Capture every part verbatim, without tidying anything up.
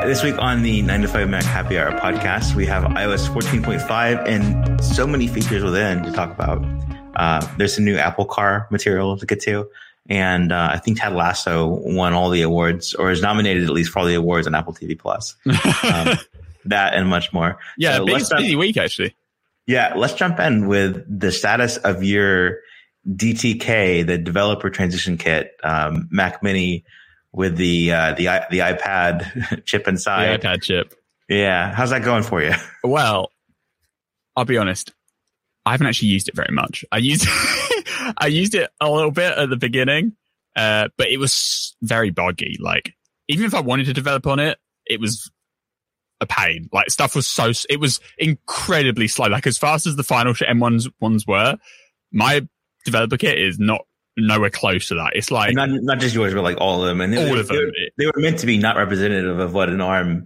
this week on the nine to five Mac Happy Hour podcast, we have iOS fourteen point five and so many features within to talk about. Uh, there's some new Apple Car material to get to. And uh, I think Ted Lasso won all the awards, or is nominated at least for all the awards on Apple T V Plus. Um, that and much more. Yeah, so busy, busy week, actually. Yeah, let's jump in with the status of your D T K, the Developer Transition Kit, um, Mac Mini with the uh, the the iPad chip inside. The iPad chip. Yeah, how's that going for you? Well, I'll be honest. I haven't actually used it very much. I used I used it a little bit at the beginning, uh, but it was very buggy. Like, even if I wanted to develop on it, it was a pain. Like, stuff was so, it was incredibly slow. Like, as fast as the final M ones ones were, my developer kit is not nowhere close to that. It's like, and not not just yours, but like all of them. And they, all of they, them. They were meant to be not representative of what an ARM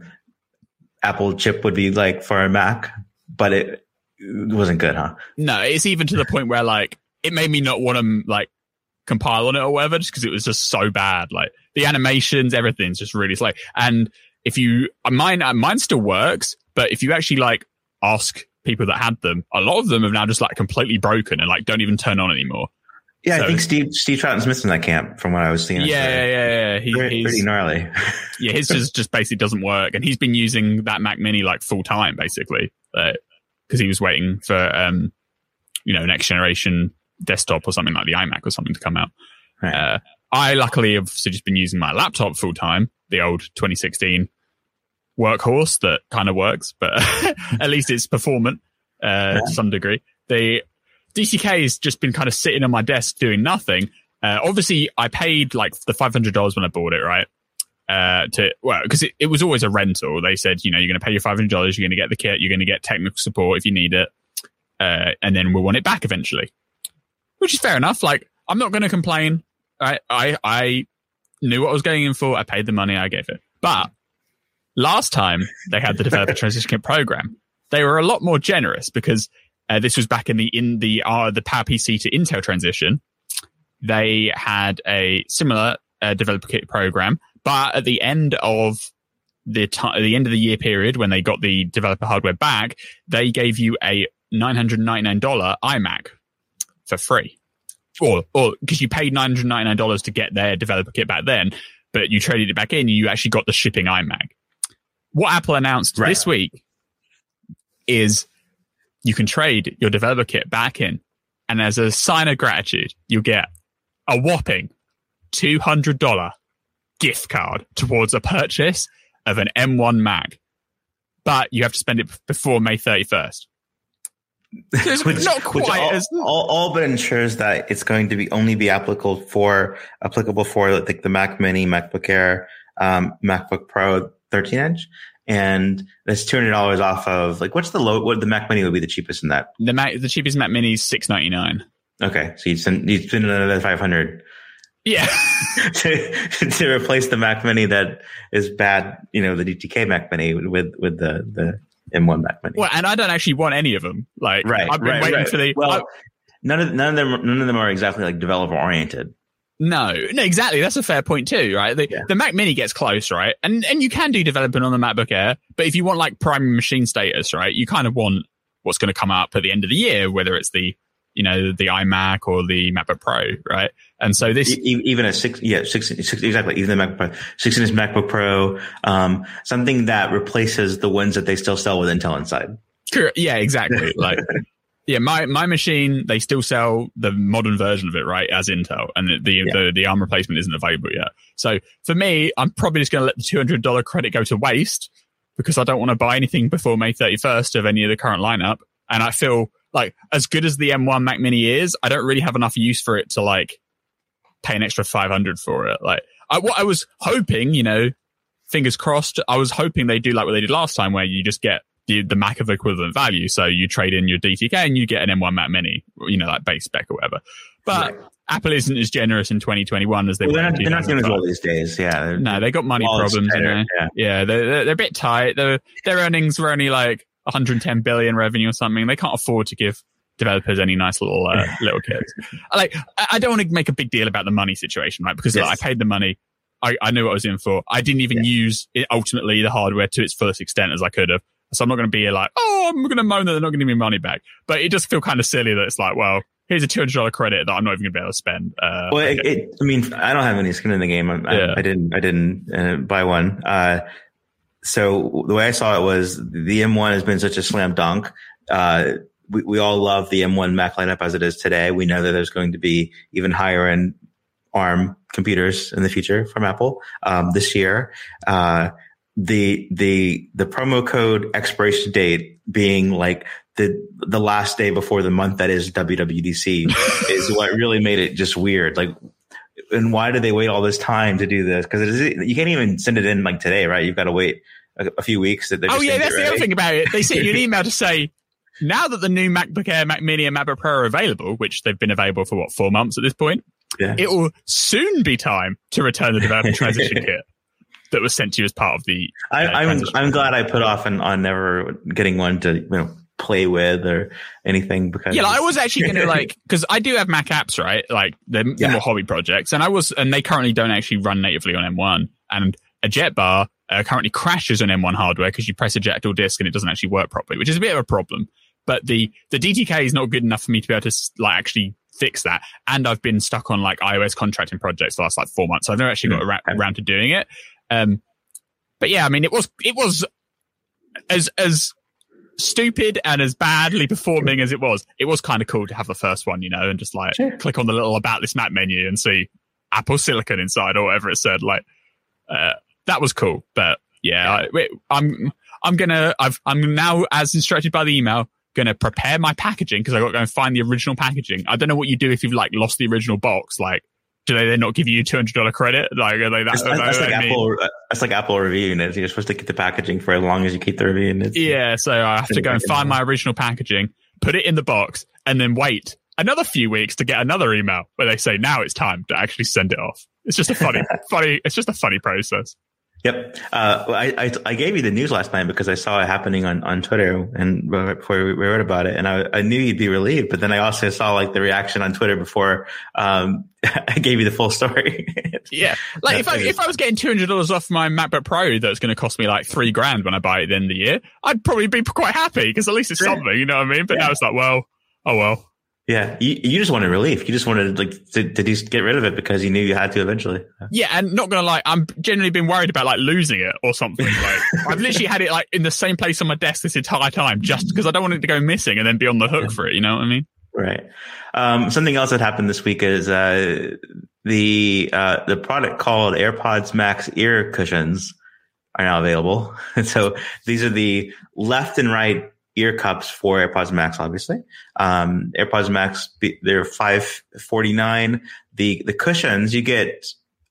Apple chip would be like for a Mac, but it. It wasn't good, huh? No, it's even to the point where like it made me not want to like compile on it or whatever, just because it was just so bad. Like the animations, everything's just really slow. And if you, mine, mine still works, but if you actually like ask people that had them, a lot of them have now just like completely broken and like don't even turn on anymore. Yeah, so, I think Steve Steve Troughton's in that camp from what I was seeing. Yeah, yeah, yeah, yeah. He, pretty, pretty gnarly. Yeah, his just just basically doesn't work, and he's been using that Mac Mini like full time basically. Uh, because he was waiting for, um, you know, next generation desktop or something like the iMac or something to come out. Right. Uh, I luckily have just been using my laptop full time, the old twenty sixteen workhorse that kind of works, but at least it's performant uh, yeah. to some degree. The D T K has just been kind of sitting on my desk doing nothing. Uh, obviously, I paid like the five hundred dollars when I bought it, right? Uh, to well, because it, it was always a rental. They said, you know, you're going to pay your five hundred dollars, you're going to get the kit, you're going to get technical support if you need it, uh, and then we'll want it back eventually, which is fair enough. Like, I'm not going to complain. I, I I knew what I was going in for. I paid the money, I gave it. But last time they had the Developer Transition Kit program, they were a lot more generous because uh, this was back in the in the uh, the PowerPC to Intel transition. They had a similar uh, developer kit program. But at the end of the time, the end of the year period, when they got the developer hardware back, they gave you a nine hundred ninety-nine dollars iMac for free. Or, or, because you paid nine hundred ninety-nine dollars to get their developer kit back then, but you traded it back in, you actually got the shipping iMac. What Apple announced right. this week is you can trade your developer kit back in, and as a sign of gratitude, you'll get a whopping two hundred dollars gift card towards a purchase of an M one Mac, but you have to spend it before May thirty-first. It's which, not quite which all, as all, all but ensures that it's going to be only be applicable for applicable for like the Mac Mini, MacBook Air, um, MacBook Pro thirteen inch, and that's two hundred dollars off of like what's the low? What the Mac Mini would be the cheapest in that? The Mac, the cheapest Mac Mini is six ninety-nine. Okay, so you'd spend you'd spend another five hundred. Yeah. to, to replace the Mac Mini that is bad, you know, the D T K Mac Mini with, with the, the M one Mac Mini. Well, and I don't actually want any of them. Like, right, I've been right, waiting right. for the. Well, I, none of none of them none of them are exactly like developer oriented. No, no, exactly. That's a fair point too, right? The, yeah. the Mac Mini gets close, right? And and you can do development on the MacBook Air, but if you want like primary machine status, right, you kind of want what's going to come up at the end of the year, whether it's the you know, the iMac or the MacBook Pro, right? And so this... E- even a six, yeah, six, six, exactly, even the MacBook Pro, sixteen inch MacBook Pro, um, something that replaces the ones that they still sell with Intel inside. Sure. Yeah, exactly. Like, yeah, my, my machine, they still sell the modern version of it, right, as Intel, and the, the, yeah. the, the ARM replacement isn't available yet. So for me, I'm probably just going to let the two hundred dollars credit go to waste because I don't want to buy anything before May thirty-first of any of the current lineup. And I feel... like, as good as the M one Mac Mini is, I don't really have enough use for it to, like, pay an extra five hundred for it. Like, I, what I was hoping, you know, fingers crossed, I was hoping they do like what they did last time, where you just get the, the Mac of equivalent value. So you trade in your D T K and you get an M one Mac Mini, you know, like base spec or whatever. But right. Apple isn't as generous in twenty twenty-one as they well, were. They're not, in they're not doing as well these days. Yeah. No, they got money problems. You know? Yeah, yeah they're, they're, they're a bit tight. They're, their earnings were only like one hundred ten billion revenue or something. They can't afford to give developers any nice little uh, little kits. Like, I don't want to make a big deal about the money situation, right? Because yes. like, I paid the money. I, I knew what I was in for. I didn't even yeah. use it, ultimately the hardware to its fullest extent as I could have. So I'm not going to be like, oh, I'm going to moan that they're not going to give me money back. But it does feel kind of silly that it's like, well, here's a two hundred dollars credit that I'm not even going to be able to spend. Uh, well, it, it, I mean, I don't have any skin in the game. I, yeah. I, I didn't, I didn't uh, buy one. Uh, so the way I saw it was the M one has been such a slam dunk. Uh, we, we all love the M one Mac lineup as it is today. We know that there's going to be even higher end ARM computers in the future from Apple, um, this year. Uh, the, the, the promo code expiration date being like the, the last day before the month that is W W D C is what really made it just weird. Like, and why did they wait all this time to do this? Cause it is, you can't even send it in like today, right? You've got to wait a, a few weeks. That oh yeah, that's the other thing about it. They sent you an email to say, now that the new MacBook Air, Mac Mini, and MacBook Pro are available, which they've been available for what, four months at this point, yeah. it will soon be time to return the developer transition kit that was sent to you as part of the. Uh, I, I'm I'm glad I put off on, on never getting one to you know play with or anything because yeah, like, I was actually going to like because I do have Mac apps, right? Like they're, they're yeah. more hobby projects, and I was and they currently don't actually run natively on M one, and a JetBar uh, currently crashes on M one hardware because you press eject or disk and it doesn't actually work properly, which is a bit of a problem. But the, the D T K is not good enough for me to be able to like actually fix that. And I've been stuck on like iOS contracting projects for the last like four months. So I've never actually got around, around to doing it. Um, but yeah, I mean, it was, it was as, as stupid and as badly performing as it was. It was kind of cool to have the first one, you know, and just like sure. click on the little about this Mac menu and see Apple Silicon inside or whatever it said. Like, uh, that was cool. But yeah, I, I'm, I'm gonna, I've, I'm now as instructed by the email, going to prepare my packaging because I got to go and find the original packaging. I don't know what you do if you've like lost the original box. Like, do they then not give you two hundred dollars credit? Like, are they that? That's, that's like Apple. That's like Apple reviewing it. You're supposed to keep the packaging for as long as you keep the reviewing it. Yeah, so I have to go and find my original packaging, put it in the box, and then wait another few weeks to get another email where they say now it's time to actually send it off. It's just a funny, funny. It's just a funny process. Yep. Uh, I, I, I gave you the news last night because I saw it happening on, on Twitter and before we wrote about it. And I, I knew you'd be relieved, but then I also saw like the reaction on Twitter before, um, I gave you the full story. Yeah. Like if I, if I was getting two hundred dollars off my MacBook Pro, that's going to cost me like three grand when I buy it at the end of the year, I'd probably be quite happy because at least it's yeah. something, you know what I mean? But yeah. now it's like, well, oh well. Yeah, you, you just wanted relief. You just wanted like to, to just get rid of it because you knew you had to eventually. Yeah, and not gonna lie, I'm genuinely been worried about like losing it or something. Like I've literally had it like in the same place on my desk this entire time, just because I don't want it to go missing and then be on the hook yeah. for it. You know what I mean? Right. Um, something else that happened this week is uh, the uh, the product called AirPods Max ear cushions are now available. So these are the left and right ear cups for AirPods Max, obviously. Um, AirPods Max, they're five forty-nine. The, the cushions you get,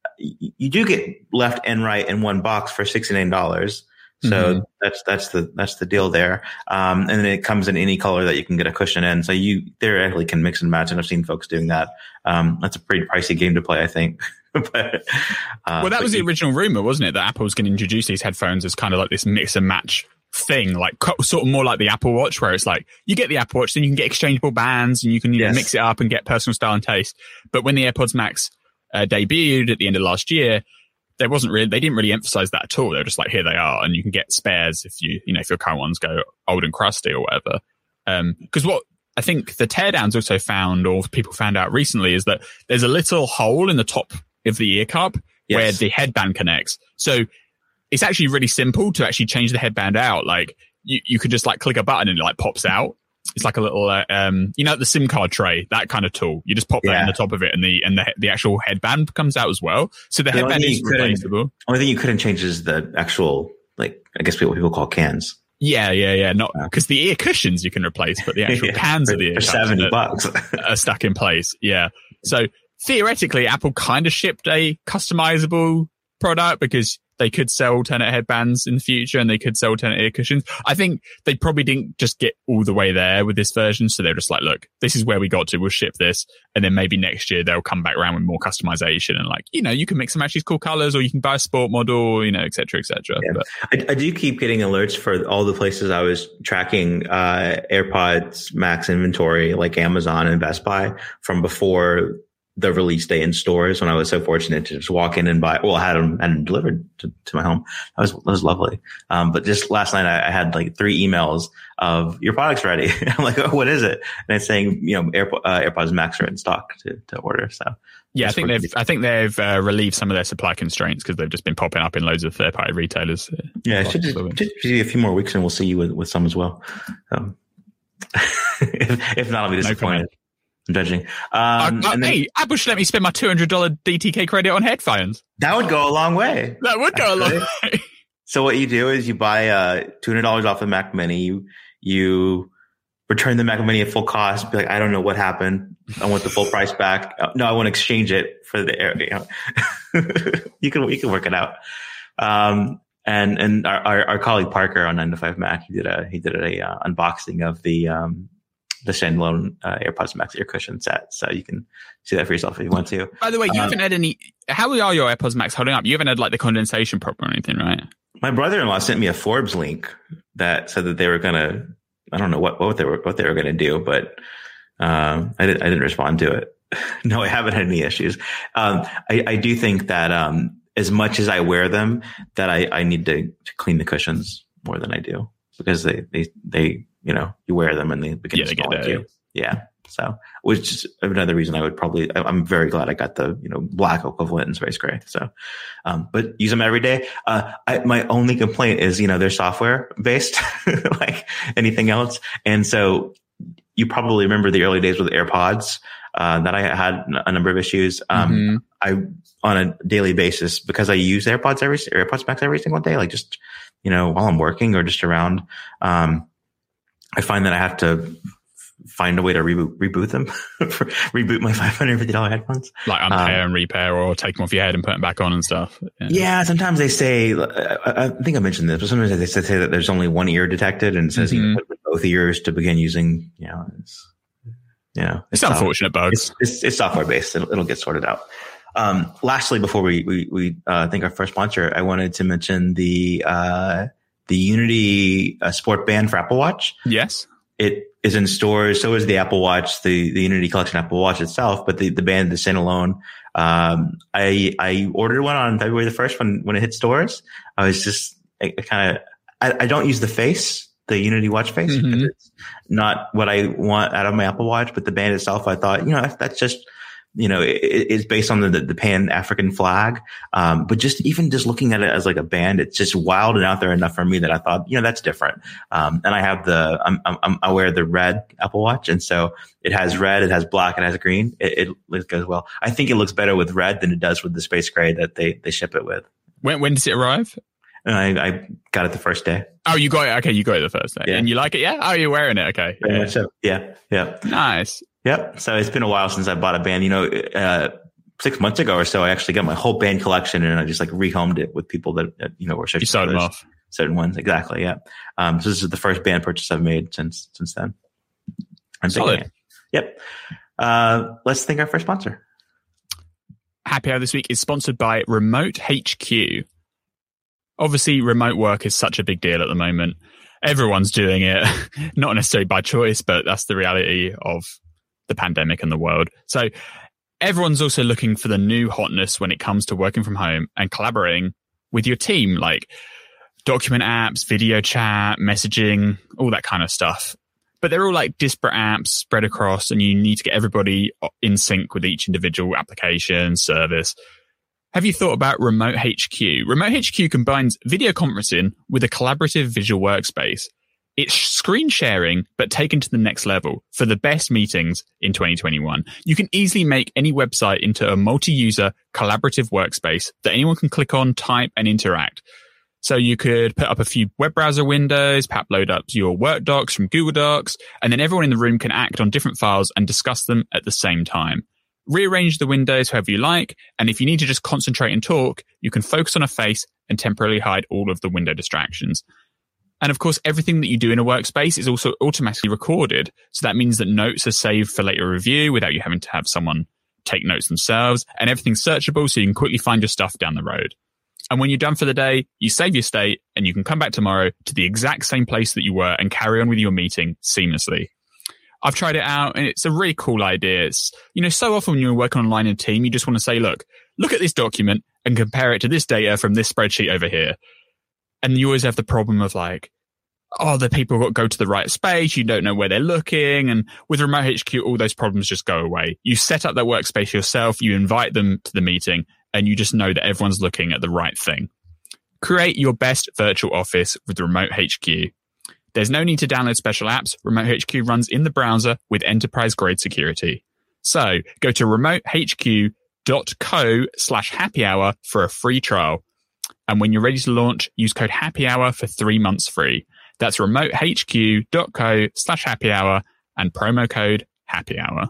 you do get left and right in one box for sixty-nine dollars. So mm-hmm. that's, that's the, that's the deal there. Um, and then it comes in any color that you can get a cushion in. So you theoretically can mix and match. And I've seen folks doing that. Um, that's a pretty pricey game to play, I think. but, uh, well, that was you, the original rumor, wasn't it? That Apple was going to introduce these headphones as kind of like this mix and match thing, like sort of more like the Apple Watch, where it's like you get the Apple Watch, then you can get exchangeable bands and you can you yes. know, mix it up and get personal style and taste. But when the AirPods Max uh, debuted at the end of last year, there wasn't really, they didn't really emphasize that at all. They're just like, here they are, and you can get spares if you, you know, if your current ones go old and crusty or whatever. Um, because what I think the teardowns also found, or people found out recently, is that there's a little hole in the top of the ear cup yes. where the headband connects. So it's actually really simple to actually change the headband out. Like you, you could just like click a button and it like pops out. It's like a little, uh, um, you know, the SIM card tray, that kind of tool. You just pop that yeah. in the top of it and the, and the, the actual headband comes out as well. So the, the headband is replaceable. Only thing you couldn't change is the actual, like, I guess what people call cans. Yeah, yeah, yeah. Not because the ear cushions you can replace, but the actual yeah, cans for, of the ear for seventy bucks are stuck in place. Yeah. So theoretically, Apple kind of shipped a customizable product because they could sell alternate headbands in the future and they could sell alternate ear cushions. I think they probably didn't just get all the way there with this version. So they're just like, look, this is where we got to. We'll ship this. And then maybe next year they'll come back around with more customization and like, you know, you can mix and match these cool colors, or you can buy a sport model, you know, et cetera, et cetera. Yeah. But I, I do keep getting alerts for all the places I was tracking, uh, AirPods Max inventory, like Amazon and Best Buy from before the release day in stores when I was so fortunate to just walk in and buy. Well, I had them and delivered to, to my home. That was that was lovely. Um, but just last night I, I had like three emails of your product's ready. I'm like, oh, what is it? And it's saying, you know, Airpo- uh, AirPods Max are in stock to to order. So yeah, I think they've good. I think they've uh, relieved some of their supply constraints because they've just been popping up in loads of third party retailers. Yeah, it should just, should just be a few more weeks and we'll see you with, with some as well. Um, if, if not, I'll be disappointed. No I'm judging. Um, uh, uh, and then, hey, Apple should let me spend my two hundred dollars D T K credit on headphones. That would go a long way. That would go actually. a long way. So what you do is you buy uh, two hundred dollars off the Mac Mini. You, you return the Mac Mini at full cost. Be like, I don't know what happened. I want the full price back. Uh, no, I want to exchange it for the air. You know. you can you can work it out. Um, and and our, our, our colleague Parker on nine to five Mac, he did a he did a uh, unboxing of the um, the standalone uh, AirPods Max ear cushion set. So you can see that for yourself if you want to. By the way, you um, haven't had any, how are your AirPods Max holding up? You haven't had like the condensation problem or anything, right? My brother-in-law sent me a Forbes link that said that they were going to, I don't know what, what they were, what they were going to do, but, um, I didn't, I didn't respond to it. No, I haven't had any issues. Um, I, I do think that, um, as much as I wear them, that I, I need to, to clean the cushions more than I do because they, they, they, you know, you wear them and they begin yeah, to they smell get like you. Yeah. So, which is another reason I would probably, I'm very glad I got the, you know, black equivalent in space gray. So, um, but use them every day. Uh, I, my only complaint is, you know, they're software based like anything else. And so you probably remember the early days with AirPods, uh, that I had a number of issues. Um, mm-hmm. I, on a daily basis, because I use AirPods every, AirPods Max every single day, like just, you know, while I'm working or just around, um, I find that I have to find a way to reboot, reboot them, reboot my five hundred fifty dollars headphones. Like unpair um, and repair or take them off your head and put them back on and stuff. Yeah, yeah sometimes they say, I, I think I mentioned this, but sometimes they say that there's only one ear detected and it says mm-hmm. you can put both ears to begin using, you know, it's, you know, it's, it's unfortunate bugs. It's, it's, it's software based. It'll, it'll get sorted out. Um, lastly, before we, we, we, uh, thank our first sponsor, I wanted to mention the, uh, the Unity uh, Sport Band for Apple Watch. Yes. It is in stores. So is the Apple Watch, the, the Unity Collection Apple Watch itself, but the, the band, the standalone. Um, I, I ordered one on February the first when, when it hit stores. I was just I, I kind of, I, I don't use the face, the Unity watch face. Mm-hmm. It's not what I want out of my Apple Watch, but the band itself, I thought, you know, that's just, you know, it, it's based on the, the, the Pan-African flag. Um, but just even just looking at it as like a band, it's just wild and out there enough for me that I thought, you know, that's different. Um, and I have the, I'm, I'm, I wear the red Apple Watch. And so it has red, it has black, it has green. It, it, it goes well. I think it looks better with red than it does with the space gray that they, they ship it with. When, when does it arrive? And I, I got it the first day. Oh, you got it. Okay. You got it the first day. Yeah. And you like it? Yeah. Oh, you're wearing it. Okay. Very yeah. much so. Yeah. Yeah. Nice. Yep. So it's been a while since I bought a band. You know, uh, six months ago or so, I actually got my whole band collection and I just like rehomed it with people that, that you know, were searching you sold for them off. Certain ones. Exactly. Yeah. Um, so this is the first band purchase I've made since, since then. I'm Solid. Yep. Uh, let's thank our first sponsor. Happy Hour this week is sponsored by Remote H Q. Obviously, remote work is such a big deal at the moment. Everyone's doing it, not necessarily by choice, but that's the reality of the pandemic and the world. So everyone's also looking for the new hotness when it comes to working from home and collaborating with your team, like document apps, video chat, messaging, all that kind of stuff. But they're all like disparate apps spread across, and you need to get everybody in sync with each individual application, service. Have you thought about Remote H Q? Remote H Q combines video conferencing with a collaborative visual workspace. It's screen sharing, but taken to the next level for the best meetings in twenty twenty-one. You can easily make any website into a multi-user collaborative workspace that anyone can click on, type, and interact. So you could put up a few web browser windows, perhaps load up your work docs from Google Docs, and then everyone in the room can act on different files and discuss them at the same time. Rearrange the windows however you like, and if you need to just concentrate and talk, you can focus on a face and temporarily hide all of the window distractions. And of course, everything that you do in a workspace is also automatically recorded. So that means that notes are saved for later review without you having to have someone take notes themselves, and everything's searchable so you can quickly find your stuff down the road. And when you're done for the day, you save your state and you can come back tomorrow to the exact same place that you were and carry on with your meeting seamlessly. I've tried it out and it's a really cool idea. It's, you know, so often when you're working online in a team, you just want to say, look, look at this document and compare it to this data from this spreadsheet over here. And you always have the problem of like, oh, the people got to go to the right space. You don't know where they're looking. And with Remote H Q, all those problems just go away. You set up that workspace yourself. You invite them to the meeting and you just know that everyone's looking at the right thing. Create your best virtual office with Remote H Q. There's no need to download special apps. Remote H Q runs in the browser with enterprise-grade security. So go to remotehq.co slash happy hour for a free trial. And when you're ready to launch, use code happy hour for three months free. That's remotehq.co slash happy hour and promo code happy hour.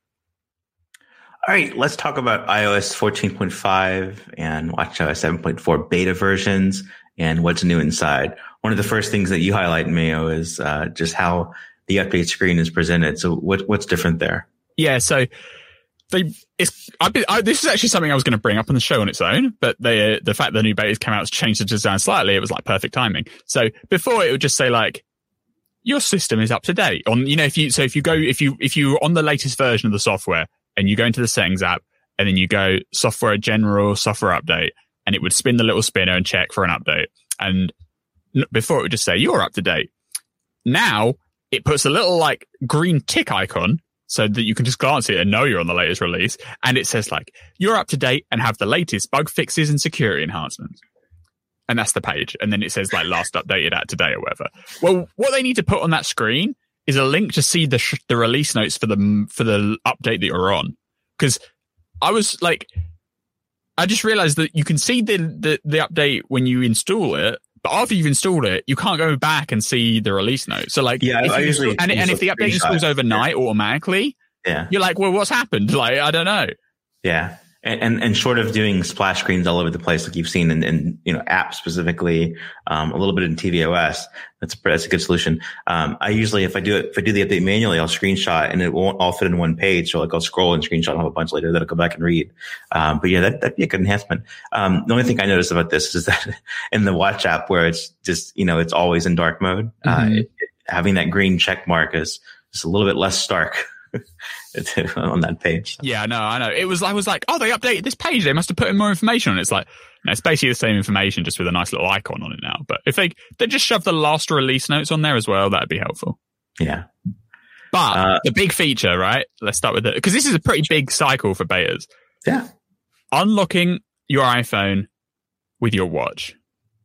All right, let's talk about iOS fourteen point five and watchOS seven point four beta versions and what's new inside. One of the first things that you highlight, Mayo, is uh, just how the update screen is presented. So what, what's different there? Yeah, so they it's I, I, this is actually something I was going to bring up on the show on its own, but they, the fact that the new betas came out has changed the design slightly. It was like perfect timing. So before it would just say like, your system is up to date on, you know, if you, so if you go, if you, if you're on the latest version of the software and you go into the settings app and then you go software general, software update, and it would spin the little spinner and check for an update. And before it would just say you're up to date. Now it puts a little like green tick icon so that you can just glance at it and know you're on the latest release. And it says like, you're up to date and have the latest bug fixes and security enhancements. And that's the page. And then it says like last updated at today or whatever. Well, what they need to put on that screen is a link to see the sh- the release notes for the, for the update that you're on. Cause I was like, I just realized that you can see the, the, the update when you install it, but after you've installed it, you can't go back and see the release notes. So like, yeah, if I you usually install, and, and if the update installs overnight yeah. automatically, yeah, you're like, well, what's happened? Like, I don't know. Yeah. And, and, and short of doing splash screens all over the place, like you've seen in, in you know, apps specifically, um, a little bit in tvOS, that's, that's a good solution. Um, I usually, if I do it, if I do the update manually, I'll screenshot and it won't all fit in one page. So like I'll scroll and screenshot and have a bunch later that I'll go back and read. Um, but yeah, that, that'd be a good enhancement. Um, the only thing I noticed about this is that in the Watch app where it's just, you know, it's always in dark mode, mm-hmm. uh, it, it, having that green check mark is just a little bit less stark. on that page. Yeah, no, I know. It was, I was like, oh, they updated this page. They must have put in more information on it. It's like, no, it's basically the same information, just with a nice little icon on it now. But if they, they just shove the last release notes on there as well, that'd be helpful. Yeah. But uh, the big feature, right? Let's start with it. Because this is a pretty big cycle for betas. Yeah. Unlocking your iPhone with your watch.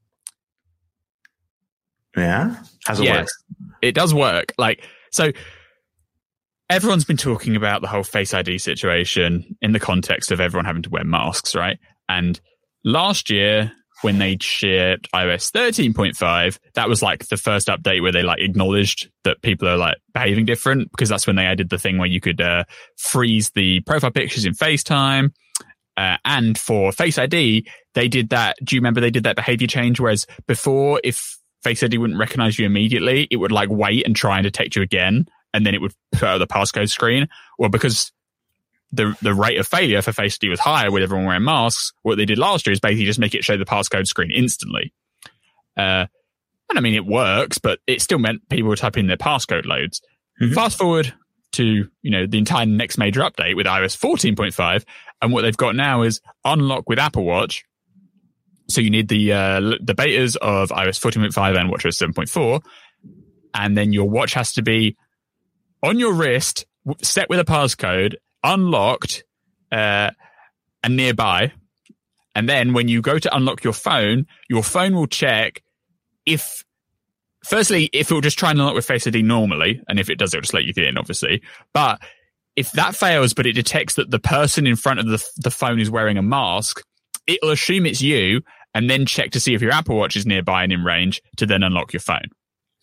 Yeah? How's it yes, work? It does work. Like, so everyone's been talking about the whole Face I D situation in the context of everyone having to wear masks, right? And last year, when they shared iOS thirteen point five, that was like the first update where they like acknowledged that people are like behaving different, because that's when they added the thing where you could uh, freeze the profile pictures in FaceTime. Uh, and for Face I D, they did that. Do you remember they did that behavior change? Whereas before, if Face I D wouldn't recognize you immediately, it would like wait and try and detect you again. And then it would put out the passcode screen. Well, because the the rate of failure for Face I D was higher with everyone wearing masks, what they did last year is basically just make it show the passcode screen instantly. Uh, and I mean, it works, but it still meant people were typing their passcode loads. Mm-hmm. Fast forward to, you know, the entire next major update with iOS fourteen point five. And what they've got now is unlock with Apple Watch. So you need the uh, the betas of iOS fourteen point five and watchOS seven point four. And then your watch has to be on your wrist, set with a passcode, unlocked, uh, and nearby. And then when you go to unlock your phone, your phone will check if, firstly, if it will just try and unlock with Face I D normally, and if it does, it'll just let you get in, obviously. But if that fails, but it detects that the person in front of the, the phone is wearing a mask, it'll assume it's you, and then check to see if your Apple Watch is nearby and in range to then unlock your phone.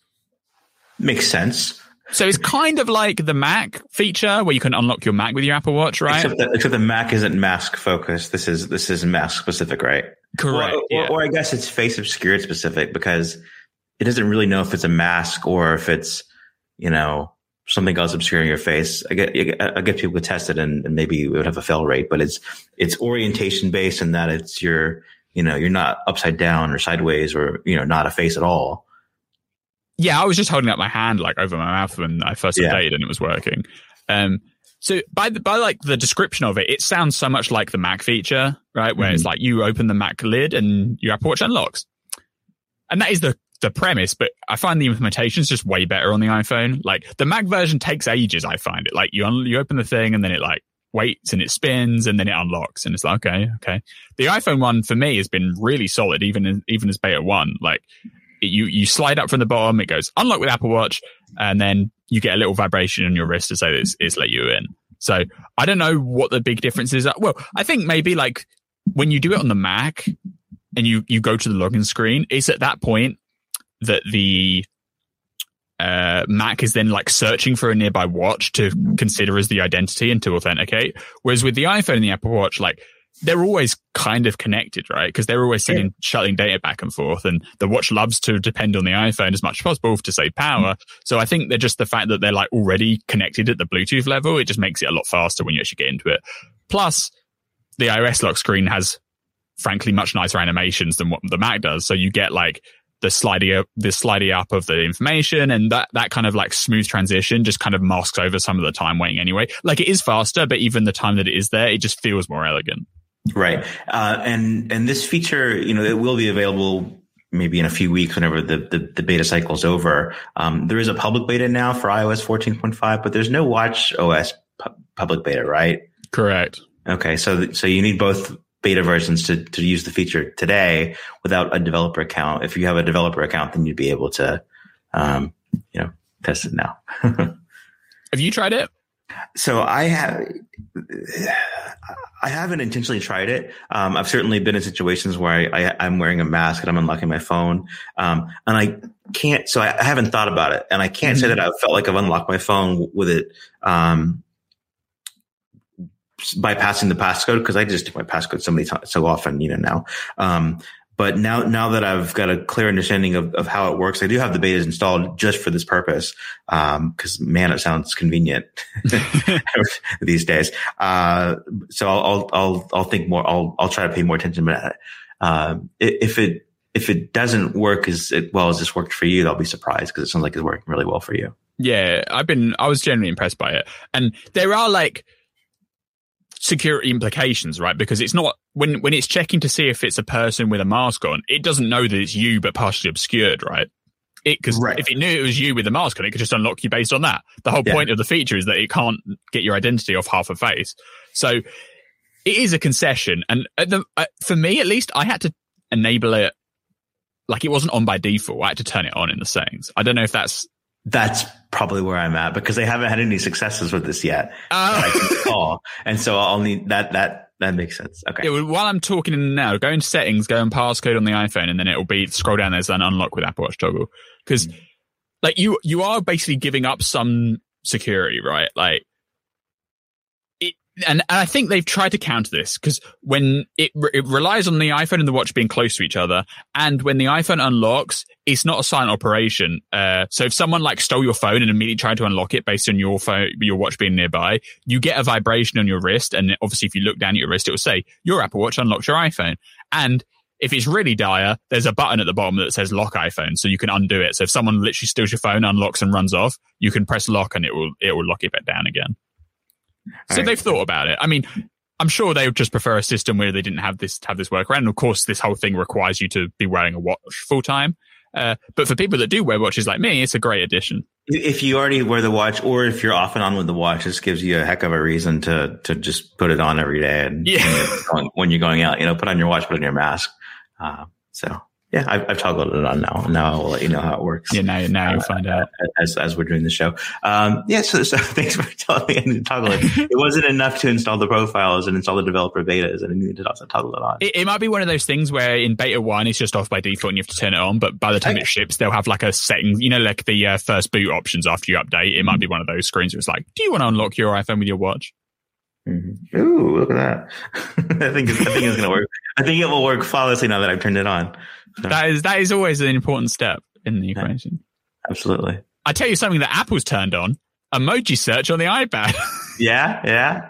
Makes sense. So it's kind of like the Mac feature where you can unlock your Mac with your Apple Watch, right? Except that, except the Mac isn't mask focused. This is this is mask specific, right? Correct. Or, yeah. or, or I guess it's face obscured specific, because it doesn't really know if it's a mask or if it's, you know, something else obscuring your face. I get I get people to test it and, and maybe it would have a fail rate, but it's it's orientation based in that it's your, you know, you're not upside down or sideways or, you know, not a face at all. Yeah, I was just holding up my hand like over my mouth when I first Yeah. updated and it was working. Um, so by the, by like the description of it, it sounds so much like the Mac feature, right? Where Mhm. it's like you open the Mac lid and your Apple Watch unlocks. And that is the, the premise, but I find the implementation is just way better on the iPhone. Like the Mac version takes ages, I find it. Like you un- you open the thing and then it like waits and it spins and then it unlocks and it's like, okay, okay. The iPhone one for me has been really solid, even in, even as beta one. Like it, you, you slide up from the bottom, it goes unlock with Apple Watch, and then you get a little vibration on your wrist to say that it's, it's let you in. So I don't know what the big difference is. Well, I think maybe like when you do it on the Mac and you, you go to the login screen, it's at that point that the uh, Mac is then like searching for a nearby watch to consider as the identity and to authenticate. Whereas with the iPhone and the Apple Watch, like they're always kind of connected, right? Because they're always sending, yeah. shutting data back and forth, and the watch loves to depend on the iPhone as much as possible to save power. Mm-hmm. So I think they're just the fact that they're like already connected at the Bluetooth level, it just makes it a lot faster when you actually get into it. Plus, the iOS lock screen has, frankly, much nicer animations than what the Mac does. So you get like the sliding up, the sliding up of the information, and that, that kind of like smooth transition just kind of masks over some of the time waiting anyway. Like it is faster, but even the time that it is there, it just feels more elegant. Right. Uh, and, and this feature, you know, it will be available maybe in a few weeks whenever the, the, the beta cycle is over. Um, there is a public beta now for iOS fourteen point five, but there's no Watch O S pu- public beta, right? Correct. Okay. So, th- so you need both beta versions to, to use the feature today without a developer account. If you have a developer account, then you'd be able to, um, you know, test it now. Have you tried it? So I have, I haven't intentionally tried it. Um, I've certainly been in situations where I, I, I'm wearing a mask and I'm unlocking my phone. Um, and I can't, so I, I haven't thought about it, and I can't mm-hmm. say that I felt like I've unlocked my phone with it, um, bypassing the passcode, because I just do my passcode so many times, so often, you know, now. Um, but now, now that I've got a clear understanding of, of how it works, I do have the betas installed just for this purpose. Um, cause man, it sounds convenient these days. Uh, so I'll, I'll, I'll, I'll think more, I'll, I'll try to pay more attention. But, uh, if it, if it doesn't work as well as this worked for you, I'll be surprised, because it sounds like it's working really well for you. Yeah. I've been, I was genuinely impressed by it. And there are like security implications, right? Because it's not, when when it's checking to see if it's a person with a mask on, it doesn't know that it's you but partially obscured, right? It because right. if it knew it was you with the mask on, it could just unlock you based on that. The whole yeah. point of the feature is that it can't get your identity off half a face. So it is a concession, and at the, uh, for me at least, I had to enable it. Like it wasn't on by default. I had to turn it on in the settings. I don't know if that's That's probably where I'm at, because they haven't had any successes with this yet. Oh. I can recall. And so I'll need that, that, that makes sense. Okay. Yeah, well, while I'm talking now, go into settings, go in passcode on the iPhone, and then it'll be, scroll down, there's an unlock with Apple Watch toggle. Cause mm-hmm. like you, you are basically giving up some security, right? Like, And, and I think they've tried to counter this, because when it, re- it relies on the iPhone and the watch being close to each other, and when the iPhone unlocks, it's not a silent operation. Uh, so if someone like stole your phone and immediately tried to unlock it based on your phone, your watch being nearby, you get a vibration on your wrist. And obviously if you look down at your wrist, it will say your Apple Watch unlocks your iPhone. And if it's really dire, there's a button at the bottom that says lock iPhone, so you can undo it. So if someone literally steals your phone, unlocks and runs off, you can press lock and it will, it will lock it back down again. So right. They've thought about it. I mean, I'm sure they would just prefer a system where they didn't have this have this workaround. And of course, this whole thing requires you to be wearing a watch full time. Uh, but for people that do wear watches like me, it's a great addition. If you already wear the watch, or if you're off and on with the watch, this gives you a heck of a reason to to just put it on every day. And yeah. when, you're going, when you're going out, you know, put on your watch, put on your mask. Uh, so. Yeah, I've, I've toggled it on now. Now I'll let you know how it works. Yeah, now, now you'll uh, find out. As as we're doing the show. Um, yeah, so, so thanks for telling me to toggle it. It wasn't enough to install the profiles and install the developer betas, and I needed to also toggle it on. It, it might be one of those things where in beta one, it's just off by default and you have to turn it on. But by the time okay. it ships, they'll have like a setting, you know, like the uh, first boot options after you update. It might be one of those screens where it's like, do you want to unlock your iPhone with your watch? Mm-hmm. Ooh, look at that. I think it's, I think it's going to work. I think it will work flawlessly now that I've turned it on. So. That is that is always an important step in the equation. Yeah, absolutely. I tell you something that Apple's turned on: emoji search on the iPad. yeah, yeah.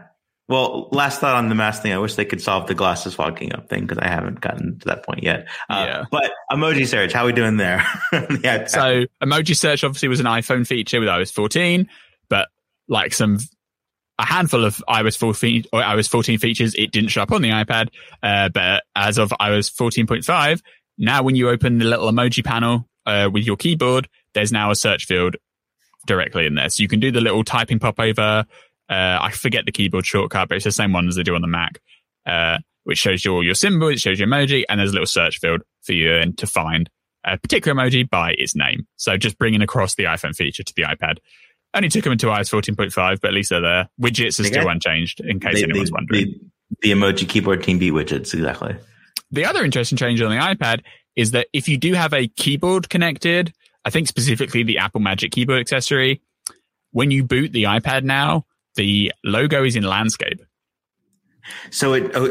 Well, last thought on the mask thing. I wish they could solve the glasses fogging up thing because I haven't gotten to that point yet. Uh, yeah. But emoji search, how are we doing there? The so emoji search obviously was an iPhone feature with i O S fourteen, but like some a handful of i O S fourteen or i O S fourteen features, it didn't show up on the iPad. Uh, but as of i O S fourteen point five, now when you open the little emoji panel uh, with your keyboard, there's now a search field directly in there, so you can do the little typing popover. Uh, I forget the keyboard shortcut, but it's the same one as they do on the Mac, uh, which shows you all your symbol, it shows your emoji, and there's a little search field for you and to find a particular emoji by its name. So just bringing across the iPhone feature to the iPad. Only took them into i O S fourteen point five, but at least they're there. Widgets are still got, unchanged, in case they, anyone's they, wondering. The, the emoji keyboard team beat widgets, exactly. The other interesting change on the iPad is that if you do have a keyboard connected, I think specifically the Apple Magic Keyboard accessory, when you boot the iPad now, the logo is in landscape. So it, oh,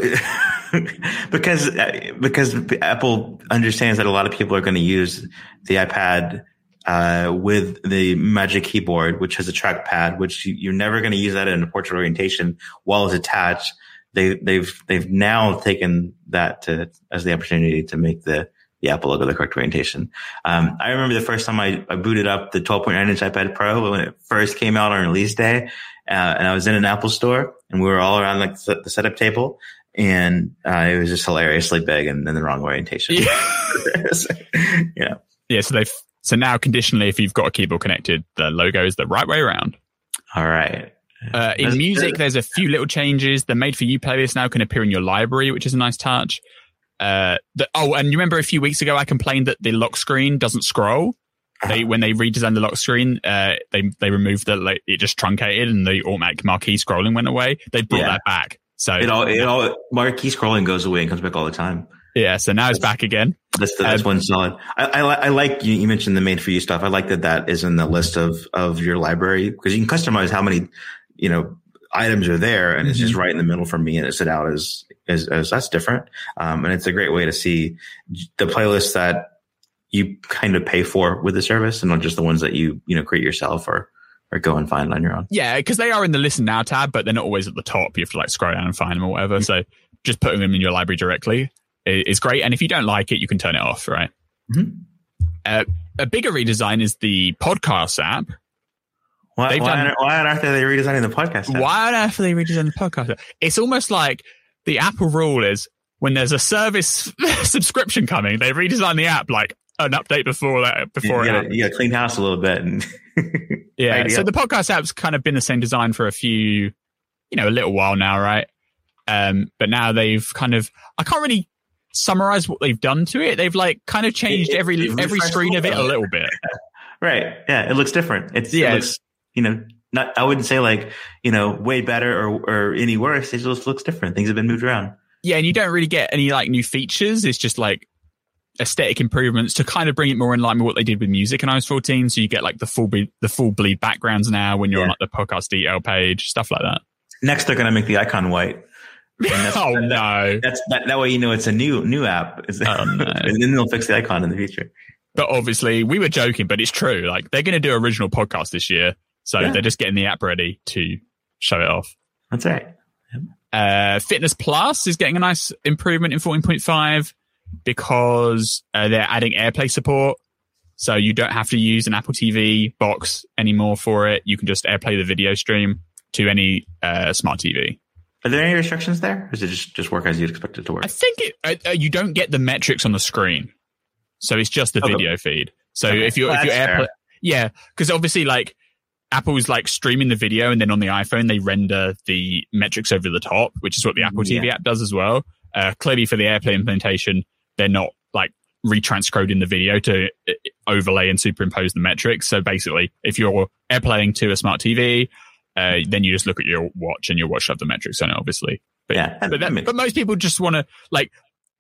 because, because Apple understands that a lot of people are going to use the iPad, uh, with the Magic Keyboard, which has a trackpad, which you, you're never going to use that in a portrait orientation while it's attached. They, they've, they've now taken that to, as the opportunity to make the, the Apple logo the correct orientation. Um, I remember the first time I, I booted up the twelve point nine inch iPad Pro when it first came out on release day. Uh, and I was in an Apple store and we were all around like the, the setup table, and uh, it was just hilariously big and in the wrong orientation. Yeah. so, yeah. Yeah. So they've, so now conditionally, if you've got a keyboard connected, the logo is the right way around. All right. Uh, in That's music, good. There's a few little changes. The Made for You playlist now can appear in your library, which is a nice touch. Uh, the, oh, and you remember a few weeks ago, I complained that the lock screen doesn't scroll. They, when they redesigned the lock screen, uh, they, they removed the, like, it just truncated and the automatic marquee scrolling went away. They brought yeah. that back. So it all, it all, marquee scrolling goes away and comes back all the time. Yeah. So now it's back again. That's, the, that's um, one solid. I, I, I like, you, you mentioned the Made for You stuff. I like that that is in the list of, of your library because you can customize how many, you know, items are there, and mm-hmm. it's just right in the middle for me, and it's set out as, as, as that's different. Um, and it's a great way to see the playlists that you kind of pay for with the service and not just the ones that you, you know, create yourself or, or go and find on your own. Yeah. Because they are in the Listen Now tab, but they're not always at the top. You have to like scroll down and find them or whatever. Mm-hmm. So just putting them in your library directly is great. And if you don't like it, you can turn it off, right? Mm-hmm. Uh, a bigger redesign is the Podcasts app. Why, why, done, on, why on earth are they redesigning the podcast app? Why on earth are they redesigning the podcast app? It's almost like the Apple rule is when there's a service subscription coming, they redesign the app like an update before that. Before you it gotta, you gotta clean house a little bit. And yeah. So the podcast app's kind of been the same design for a few, you know, a little while now, right? Um, but now they've kind of, I can't really summarize what they've done to it. They've like kind of changed it, every it, every screen of it a little bit. Right. Yeah. It looks different. It's, yeah, it looks, you know, not, I wouldn't say like, you know, way better or, or any worse. It just looks different. Things have been moved around. Yeah. And you don't really get any like new features. It's just like aesthetic improvements to kind of bring it more in line with what they did with music in i O S fourteen. So you get like the full, ble- the full bleed backgrounds now when you're yeah. on like the podcast detail page, stuff like that. Next, they're going to make the icon white. oh that, no! That's that, that way you know it's a new new app. Oh, no. And then they'll fix the icon in the future. But obviously, we were joking, but it's true. Like they're going to do original podcast this year, so yeah. they're just getting the app ready to show it off. That's right. Yep. Uh, Fitness Plus is getting a nice improvement in fourteen point five because uh, they're adding AirPlay support, so you don't have to use an Apple T V box anymore for it. You can just AirPlay the video stream to any uh, smart T V. Are there any restrictions there? Or does it just, just work as you'd expect it to work? I think it, uh, you don't get the metrics on the screen. So it's just the okay. video feed. So okay. if you're, well, if you're AirPlay, yeah, because obviously like Apple's like streaming the video and then on the iPhone, they render the metrics over the top, which is what the Apple T V yeah. app does as well. Uh, clearly for the AirPlay implementation, they're not like retranscoding the video to overlay and superimpose the metrics. So basically if you're AirPlaying to a smart T V, Uh, then you just look at your watch and your watch will have the metrics on it, obviously. But, yeah, but, that, but most people just want to like,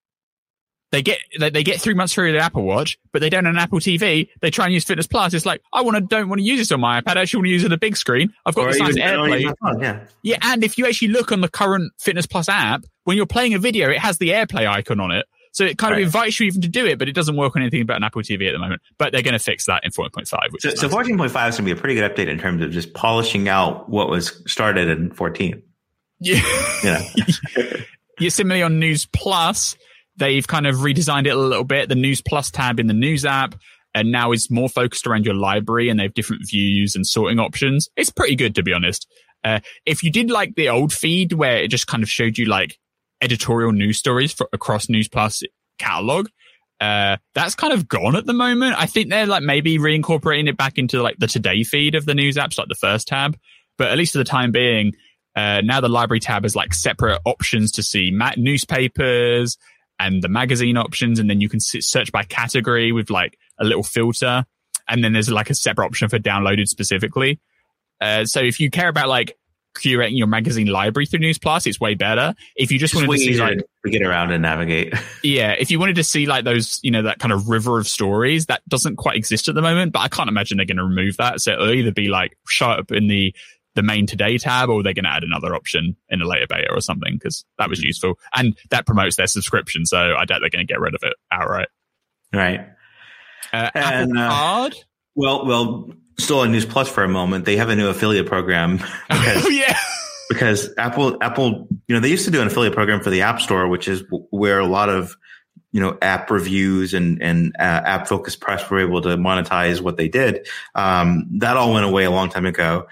they get, they, they get three months free of the Apple Watch, but they don't have an Apple T V. They try and use Fitness Plus. It's like, I want to, don't want to use this on my iPad. I actually want to use it on a big screen. I've got or this nice AirPlay. Phone, yeah. yeah. And if you actually look on the current Fitness Plus app, when you're playing a video, it has the AirPlay icon on it. So it kind right. of invites you even to do it, but it doesn't work on anything about an Apple T V at the moment. But they're going to fix that in fourteen point five. Which so, is so nice. fourteen point five is going to be a pretty good update in terms of just polishing out what was started in fourteen. Yeah. Yeah. Yeah, similarly on News Plus, they've kind of redesigned it a little bit. The News Plus tab in the News app and now is more focused around your library, and they have different views and sorting options. It's pretty good, to be honest. Uh, if you did like the old feed where it just kind of showed you like editorial news stories for, across News Plus catalog, uh, that's kind of gone at the moment. I think they're like maybe reincorporating it back into like the Today feed of the news apps, like the first tab. But at least for the time being, uh, now the library tab has like separate options to see ma- newspapers and the magazine options. And then you can sit, search by category with like a little filter. And then there's like a separate option for downloaded specifically. Uh, so if you care about like curating your magazine library through News Plus, it's way better. If you just, just wanted to see like to get around and navigate. Yeah. If you wanted to see like those, you know, that kind of river of stories, that doesn't quite exist at the moment, but I can't imagine they're going to remove that. So it'll either be like show up in the, the main Today tab, or they're going to add another option in a later beta or something, because that was useful. And that promotes their subscription. So I doubt they're going to get rid of it outright. Right. Uh, and, Apple uh, Card. Well, well, still on News Plus for a moment. They have a new affiliate program. Because, oh, yeah. Because Apple, Apple, you know, they used to do an affiliate program for the App Store, which is where a lot of, you know, app reviews and, and uh, app focused press were able to monetize what they did. Um, that all went away a long time ago.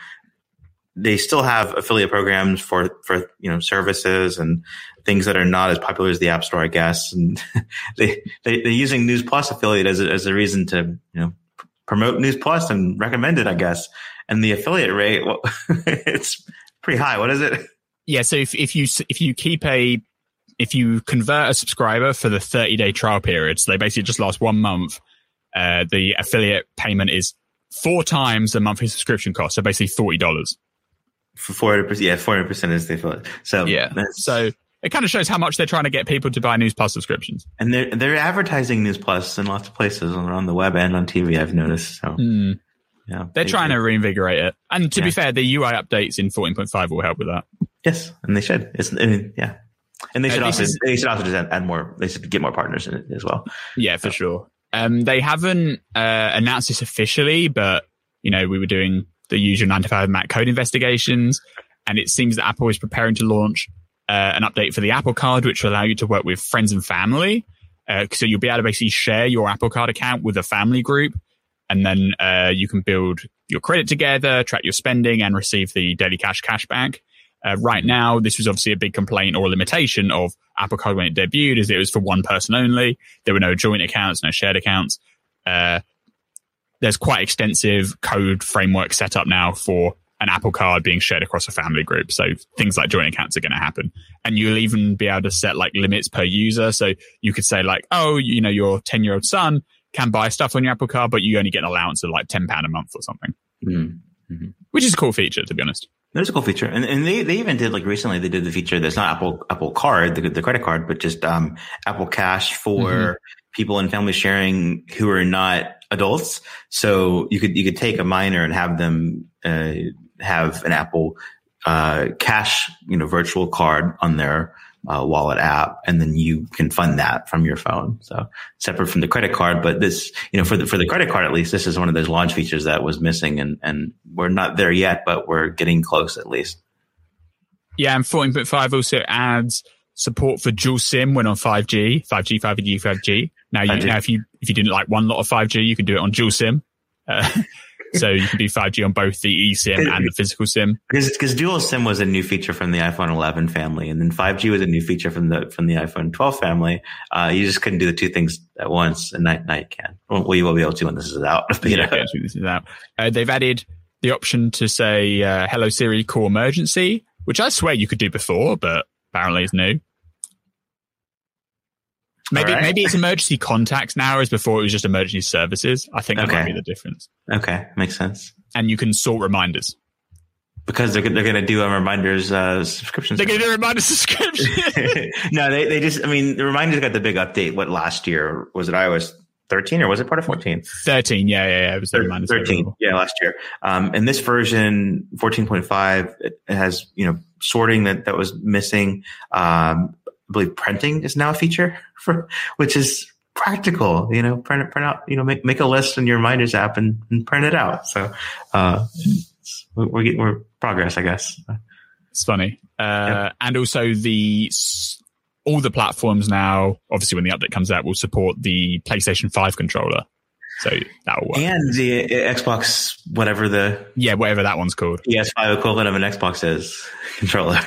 They still have affiliate programs for, for, you know, services and things that are not as popular as the App Store, I guess. And they, they, they're using News Plus affiliate as a, as a reason to, you know, promote News Plus and recommend it, I guess. And the affiliate rate, well, it's pretty high. What is it? Yeah. So if, if you, if you keep a, if you convert a subscriber for the thirty day trial period, so they basically just last one month, uh, the affiliate payment is four times the monthly subscription cost. So basically forty dollars. For four hundred percent, yeah, four hundred percent is the affiliate. So yeah, so it kind of shows how much they're trying to get people to buy News Plus subscriptions. And they're they're advertising News Plus in lots of places on the web and on T V, I've noticed. So mm. yeah, they're they, trying to reinvigorate it. And to yeah. be fair, the U I updates in fourteen point five will help with that. Yes, and they should. It's I mean, yeah, and they should uh, also is, they should also just add, add more. They should get more partners in it as well. Yeah, for so. sure. Um, they haven't uh, announced this officially, but you know, we were doing the usual nine to five Mac code investigations. And it seems that Apple is preparing to launch uh, an update for the Apple Card, which will allow you to work with friends and family. Uh, so you'll be able to basically share your Apple Card account with a family group. And then uh, you can build your credit together, track your spending, and receive the daily cash cashback. Uh, right now, this was obviously a big complaint or limitation of Apple Card when it debuted, as it was for one person only. There were no joint accounts, no shared accounts. Uh, there's quite extensive code framework set up now for an Apple Card being shared across a family group. So things like joint accounts are going to happen. And you'll even be able to set like limits per user. So you could say like, oh, you know, your ten year old son can buy stuff on your Apple Card, but you only get an allowance of like ten pounds a month or something, mm-hmm. which is a cool feature, to be honest. There's a cool feature. And, and they, they even did like recently, they did the feature that's not Apple, Apple Card, the, the credit card, but just, um, Apple Cash for mm-hmm. people and family sharing who are not adults. So you could, you could take a minor and have them, uh, have an Apple uh Cash, you know, virtual card on their uh, wallet app, and then you can fund that from your phone. So separate from the credit card, but this, you know, for the for the credit card at least, this is one of those launch features that was missing, and and we're not there yet, but we're getting close at least. Yeah, and fourteen point five also adds support for dual SIM when on five G, five G, five G, five G. Now, you, now if you if you didn't like one lot of five G, you can do it on dual SIM. Uh, So you can do five G on both the eSIM and the physical SIM. Because because dual SIM was a new feature from the iPhone eleven family, and then five G was a new feature from the from the iPhone twelve family. Uh, you just couldn't do the two things at once, and now, now you can. Well, you will be able to when this is out. You know? Yeah, this is out. Uh, they've added the option to say uh, "Hello Siri, call emergency," which I swear you could do before, but apparently it's new. Maybe right. maybe it's emergency contacts now, as before it was just emergency services. I think that okay. might be the difference. Okay, makes sense. And you can sort reminders. Because they're, they're going to do a reminders uh, subscription. They're going to do a reminders subscription. No, they, they just, I mean, the reminders got the big update. What, last year? Was it iOS thirteen or was it part of fourteen? thirteen, yeah, yeah, yeah. It was the reminders. thirteen, yeah, last year. Um, and this version, fourteen point five, it has, you know, sorting that, that was missing. Um, I believe printing is now a feature for, which is practical, you know, print it, print out, you know, make, make a list in your reminders app and, and print it out. So, uh, we're getting, we're progress, I guess. It's funny. Uh, yep. And also the all the platforms now, obviously when the update comes out, will support the PlayStation five controller. So that'll work. And the Xbox, whatever the... Yeah, whatever that one's called. P S five equivalent of an Xbox is controller.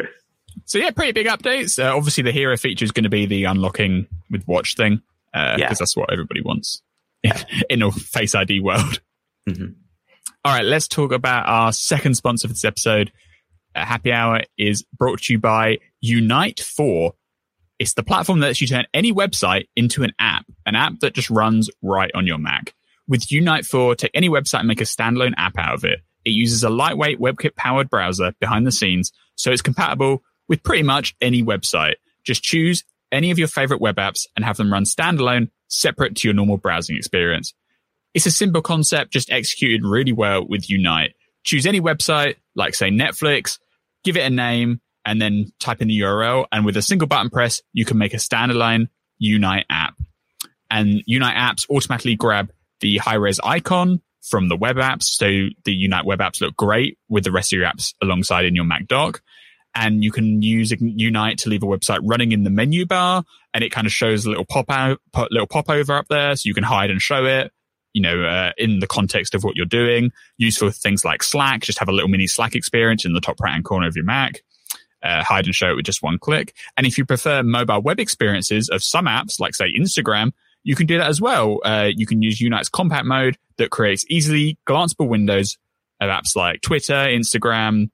So yeah, pretty big updates. Uh, obviously the hero feature is going to be the unlocking with watch thing. Because uh, yeah. that's what everybody wants yeah. in a Face I D world. Mm-hmm. All right, let's talk about our second sponsor for this episode. Uh, Happy Hour is brought to you by Unite four. It's the platform that lets you turn any website into an app, an app that just runs right on your Mac. With Unite four, take any website and make a standalone app out of it. It uses a lightweight WebKit-powered browser behind the scenes, so it's compatible with pretty much any website. Just choose any of your favorite web apps and have them run standalone, separate to your normal browsing experience. It's a simple concept, just executed really well with Unite. Choose any website, like say Netflix, give it a name, and then type in the U R L. And with a single button press, you can make a standalone Unite app. And Unite apps automatically grab the high-res icon from the web apps. So the Unite web apps look great with the rest of your apps alongside in your Mac dock. And you can use Unite to leave a website running in the menu bar. And it kind of shows a little pop out, little pop over up there. So you can hide and show it, you know, uh, in the context of what you're doing. Useful for things like Slack. Just have a little mini Slack experience in the top right-hand corner of your Mac. Uh, hide and show it with just one click. And if you prefer mobile web experiences of some apps, like say Instagram, you can do that as well. Uh, you can use Unite's compact mode that creates easily glanceable windows of apps like Twitter, Instagram,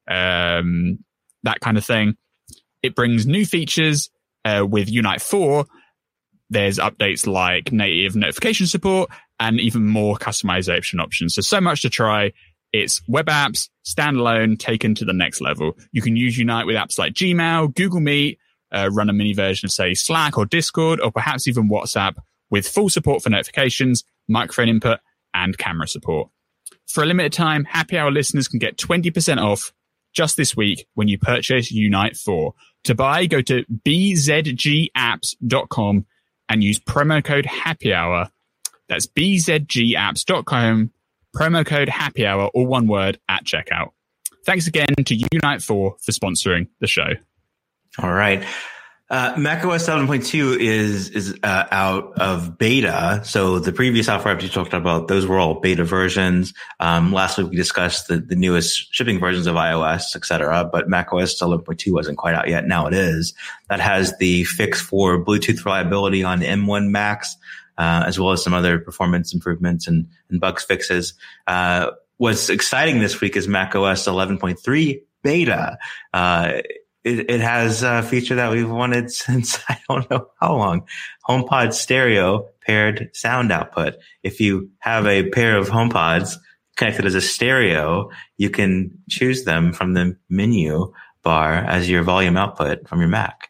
um, that kind of thing. It brings new features uh, with Unite four. There's updates like native notification support and even more customization options. So, so much to try. It's web apps, standalone, taken to the next level. You can use Unite with apps like Gmail, Google Meet, uh, run a mini version of, say, Slack or Discord, or perhaps even WhatsApp with full support for notifications, microphone input, and camera support. For a limited time, Happy Hour listeners can get twenty percent off just this week when you purchase Unite four. To buy, go to b z g apps dot com and use promo code Happy Hour. That's b z g apps dot com. Promo code Happy Hour, all one word, at checkout. Thanks again to Unite four for sponsoring the show. All right. Uh, macOS seven point two is is uh, out of beta. So the previous software updates you talked about, those were all beta versions. Um, last week we discussed the, the newest shipping versions of iOS, et cetera. But macOS seven point two wasn't quite out yet. Now it is. That has the fix for Bluetooth reliability on M one Macs. Uh, as well as some other performance improvements and, and bugs fixes. Uh, what's exciting this week is macOS eleven point three beta. Uh, it, it has a feature that we've wanted since I don't know how long. HomePod stereo paired sound output. If you have a pair of HomePods connected as a stereo, you can choose them from the menu bar as your volume output from your Mac.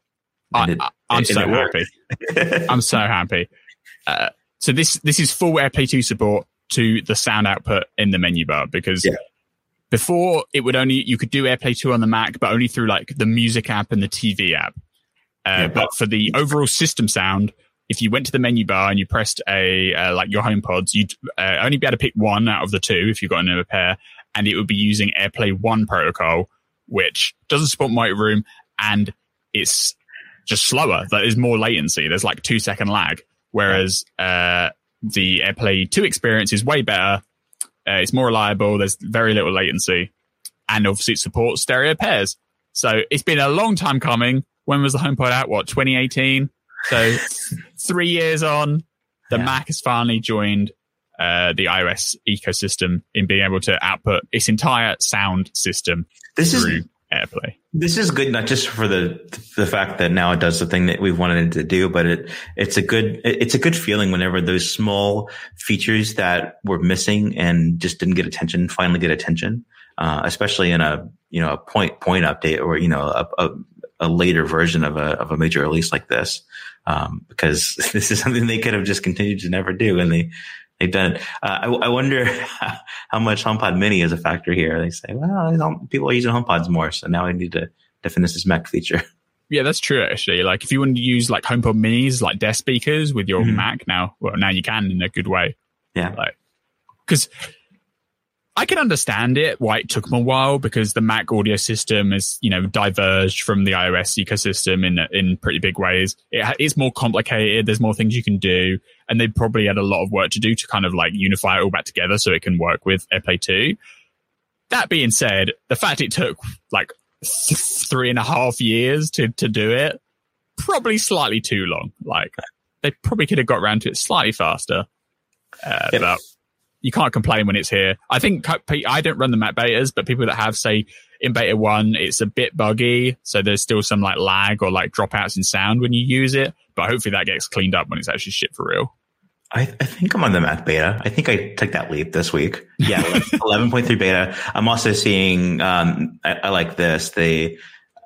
I, it, I'm, so happy. I'm so happy. Uh, so this this is full AirPlay two support to the sound output in the menu bar, because yeah. before it would only, you could do AirPlay two on the Mac, but only through like the music app and the T V app. Uh, yeah, but, but for the overall system sound, if you went to the menu bar and you pressed a uh, like your HomePods, you'd uh, only be able to pick one out of the two if you've got another pair, and it would be using AirPlay one protocol, which doesn't support Mighty Room, and it's just slower. There's more latency. There's like two second lag. Whereas uh, the AirPlay two experience is way better. Uh, it's more reliable. There's very little latency. And obviously it supports stereo pairs. So it's been a long time coming. When was the HomePod out? What, twenty eighteen? So three years on, the yeah. Mac has finally joined uh, the iOS ecosystem in being able to output its entire sound system this through is- AirPlay. This is good, not just for the the fact that now it does the thing that we've wanted it to do, but it it's a good it's a good feeling whenever those small features that were missing and just didn't get attention finally get attention, uh, especially in a you know a point point update or you know a, a, a later version of a of a major release like this, um, because this is something they could have just continued to never do, and they. They've done it. Uh, I, I wonder how much HomePod Mini is a factor here. They say, well, people are using HomePods more, so now I need to, to finish this Mac feature. Yeah, that's true, actually. Like, if you want to use, like, HomePod Minis, like, desk speakers with your mm-hmm. Mac now, well, now you can in a good way. Yeah. Like, because I can understand it, why it took them a while, because the Mac audio system is, you know, diverged from the iOS ecosystem in in pretty big ways. It, it's more complicated. There's more things you can do. And they probably had a lot of work to do to kind of like unify it all back together so it can work with AirPlay two. That being said, the fact it took like th- three and a half years to, to do it, probably slightly too long. Like, they probably could have got around to it slightly faster. Uh, yep. But you can't complain when it's here. I think I don't run the Mac betas, but people that have, say, in beta one, it's a bit buggy. So there's still some like lag or like dropouts in sound when you use it. But hopefully that gets cleaned up when it's actually shipped for real. I, I think I'm on the Mac beta. I think I took that leap this week. Yeah, eleven point three beta. I'm also seeing, um, I, I like this, the,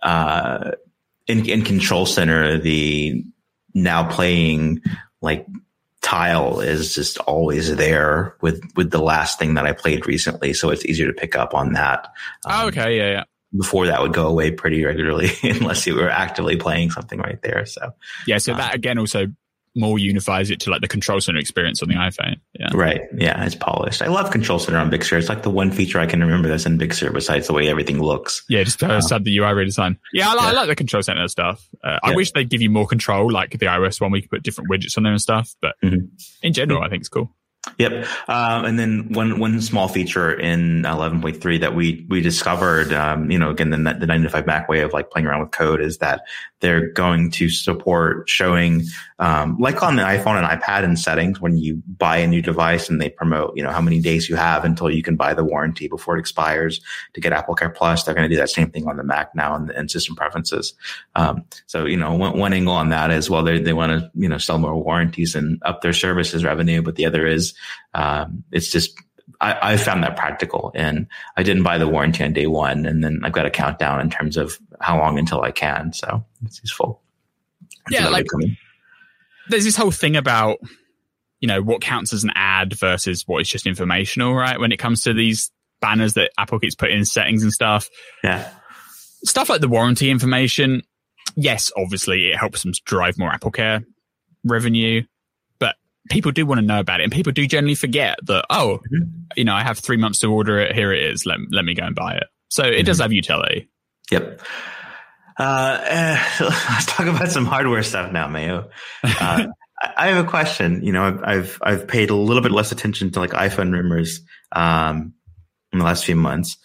uh, in, in Control Center, the now playing like tile is just always there with, with the last thing that I played recently. So it's easier to pick up on that. Um, oh, okay. Yeah. Yeah. Before that would go away pretty regularly unless you were actively playing something right there. So, yeah. So um, that again also more unifies it to like the Control Center experience on the iPhone. Yeah. Right. Yeah. It's polished. I love Control Center on Big Sur. It's like the one feature I can remember that's in Big Sur besides the way everything looks. Yeah. Just uh, sub the U I redesign. Yeah. I, li- yeah. I like the Control Center stuff. Uh, I yeah. wish they'd give you more control, like the iOS one, we could put different widgets on there and stuff. But mm-hmm. in general, I think it's cool. Yep. Um, and then one, one small feature in eleven point three that we, we discovered, um, you know, again, the, the nine to five Mac way of like playing around with code is that they're going to support showing, um, like on the iPhone and iPad in settings when you buy a new device and they promote, you know, how many days you have until you can buy the warranty before it expires to get AppleCare Plus. They're going to do that same thing on the Mac now in, in system preferences. Um, so, you know, one, one angle on that is, well, they, they want to, you know, sell more warranties and up their services revenue. But the other is, um, it's just, I, I found that practical, and I didn't buy the warranty on day one. And then I've got a countdown in terms of how long until I can. So it's useful. Yeah. Like there's this whole thing about, you know, what counts as an ad versus what is just informational, right? When it comes to these banners that Apple keeps putting in settings and stuff. Yeah. Stuff like the warranty information. Yes, obviously it helps them drive more AppleCare revenue, but people do want to know about it, and people do generally forget that, oh, mm-hmm. you know, I have three months to order it. Here it is. Let, let me go and buy it. So it mm-hmm. does have utility. Yep. Uh, uh, let's talk about some hardware stuff now, Mayo. Uh, I have a question. You know, I've, I've, I've paid a little bit less attention to like iPhone rumors, um, in the last few months.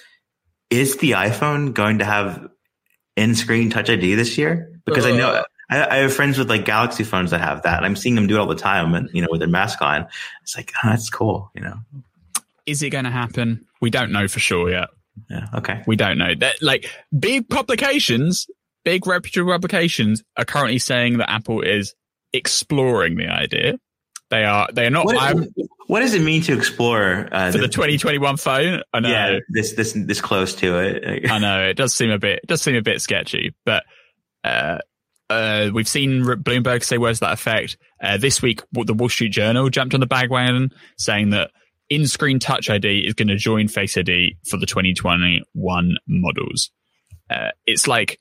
Is the iPhone going to have in-screen Touch I D this year? Because uh, I know I, I have friends with like Galaxy phones that have that, and I'm seeing them do it all the time, and you know, with their mask on. It's like, oh, that's cool. You know, is it going to happen? We don't know for sure yet. Yeah. Okay. We don't know. That like big publications, big reputable publications are currently saying that Apple is exploring the idea. They are. They are not. What, what does it mean to explore uh, for the, the twenty twenty-one phone? I know. Yeah, this this this close to it. I know it does seem a bit. It does seem a bit sketchy, but uh, uh, we've seen Bloomberg say words to that effect. Uh, this week, the Wall Street Journal jumped on the bandwagon, saying that in-screen Touch I D is going to join Face I D for the twenty twenty-one models. Uh, it's like.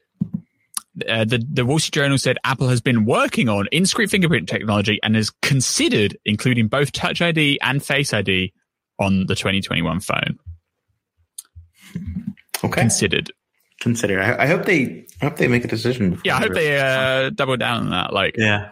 Uh, the, the Wall Street Journal said Apple has been working on in-screen fingerprint technology and has considered including both Touch I D and Face I D on the twenty twenty-one phone. Okay. Considered. Considered. I, I hope they I hope they make a decision. Yeah, I hope they uh, double down on that. Like, yeah.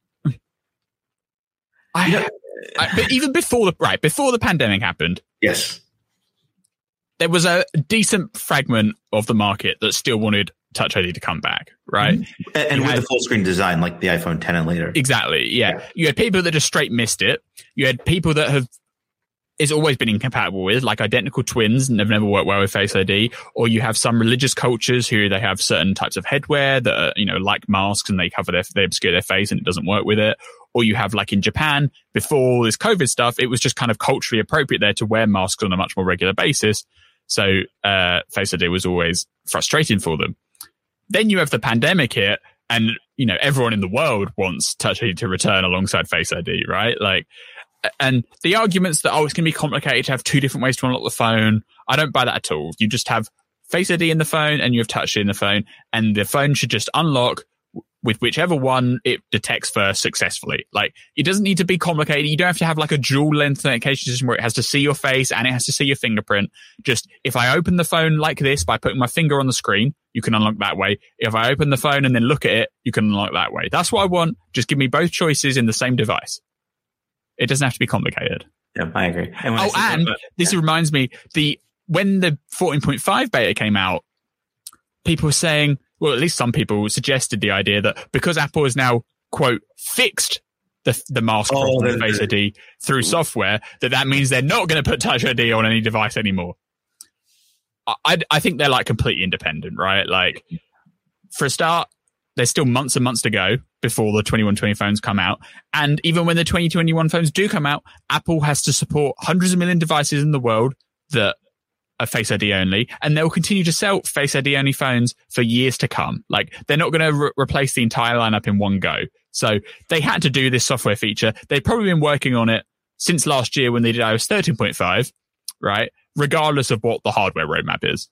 I, yeah. I, but even before the right before the pandemic happened, yes, there was a decent fragment of the market that still wanted Touch I D to come back, right? Mm-hmm. And, and with had, the full screen design, like the iPhone ten and later. Exactly, yeah. yeah. You had people that just straight missed it. You had people that have it's always been incompatible with, like identical twins, and have never worked well with Face I D. Or you have some religious cultures who they have certain types of headwear that are, you know, like masks, and they cover their, they obscure their face, and it doesn't work with it. Or you have, like in Japan, before all this COVID stuff, it was just kind of culturally appropriate there to wear masks on a much more regular basis. So uh, Face I D was always frustrating for them. Then you have the pandemic hit, and, you know, everyone in the world wants Touch I D to return alongside Face I D, right? Like, and the arguments that, oh, it's going to be complicated to have two different ways to unlock the phone, I don't buy that at all. You just have Face I D in the phone and you have Touch I D in the phone, and the phone should just unlock with whichever one it detects first successfully. Like, it doesn't need to be complicated. You don't have to have like a dual lens authentication system where it has to see your face and it has to see your fingerprint. Just, if I open the phone like this by putting my finger on the screen, you can unlock that way. If I open the phone and then look at it, you can unlock that way. That's what I want. Just give me both choices in the same device. It doesn't have to be complicated. Yeah, I agree. And oh, and that, this yeah. reminds me, the when the fourteen point five beta came out, people were saying, well, at least some people suggested the idea that because Apple has now, quote, fixed the the mask oh, problem with Face I D through software, that that means they're not going to put Touch I D on any device anymore. I, I think they're like completely independent, right? Like, for a start, there's still months and months to go before the twenty-one twenty phones come out. And even when the twenty twenty-one phones do come out, Apple has to support hundreds of million devices in the world that are Face I D only, and they'll continue to sell Face I D only phones for years to come. Like, they're not going to re- replace the entire lineup in one go. So they had to do this software feature. They've probably been working on it since last year when they did i O S thirteen point five, right? Regardless of what the hardware roadmap is.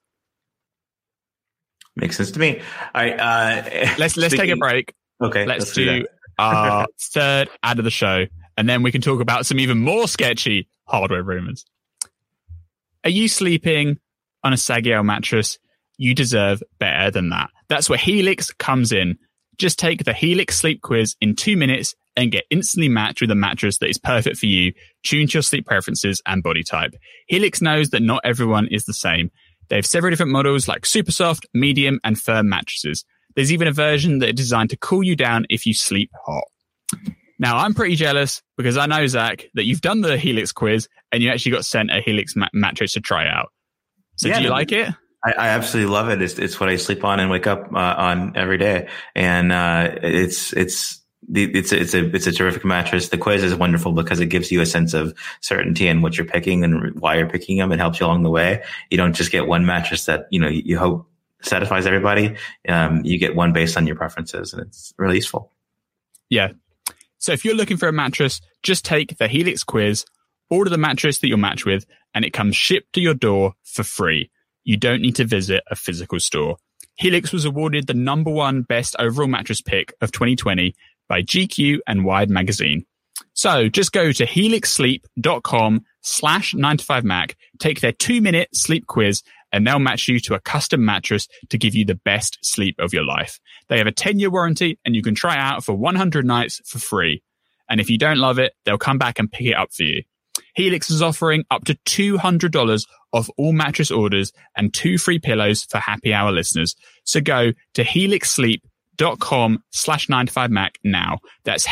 Makes sense to me. All right, uh, let's let's speaking, take a break. Okay, let's, let's do, do our third ad of the show, and then we can talk about some even more sketchy hardware rumors. Are you sleeping on a Sagiel mattress? You deserve better than that. That's where Helix comes in. Just take the Helix sleep quiz in two minutes and get instantly matched with a mattress that is perfect for you, tuned to your sleep preferences and body type. Helix knows that not everyone is the same. They have several different models like super soft, medium, and firm mattresses. There's even a version that is designed to cool you down if you sleep hot. Now, I'm pretty jealous because I know, Zach, that you've done the Helix quiz and you actually got sent a Helix mat- mattress to try out. So yeah, do you no, like it? I, I absolutely love it. It's, it's what I sleep on and wake up uh, on every day. And uh, it's it's it's it's a it's a terrific mattress. The quiz is wonderful because it gives you a sense of certainty in what you're picking and why you're picking them. It helps you along the way. You don't just get one mattress that you know you, you hope satisfies everybody. Um, you get one based on your preferences, and it's really useful. Yeah. So if you're looking for a mattress, just take the Helix quiz, order the mattress that you'll match with, and it comes shipped to your door for free. You don't need to visit a physical store. Helix was awarded the number one best overall mattress pick of twenty twenty by G Q and Wired magazine. So just go to helixsleep.com slash 9to5mac, take their two-minute sleep quiz, and they'll match you to a custom mattress to give you the best sleep of your life. They have a ten-year warranty, and you can try it out for one hundred nights for free. And if you don't love it, they'll come back and pick it up for you. Helix is offering up to two hundred dollars off all mattress orders and two free pillows for happy hour listeners. So go to helixsleep.com slash 9to5mac now. That's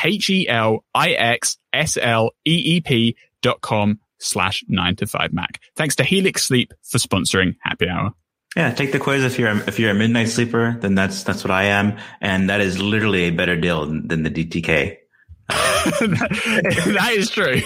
H-E-L-I-X-S-L-E-E-P dot com slash 9to5mac. Thanks to Helix Sleep for sponsoring Happy Hour. Yeah, take the quiz. If you're a, if you're a midnight sleeper, then that's that's what I am, and that is literally a better deal than, than the D T K. That is true.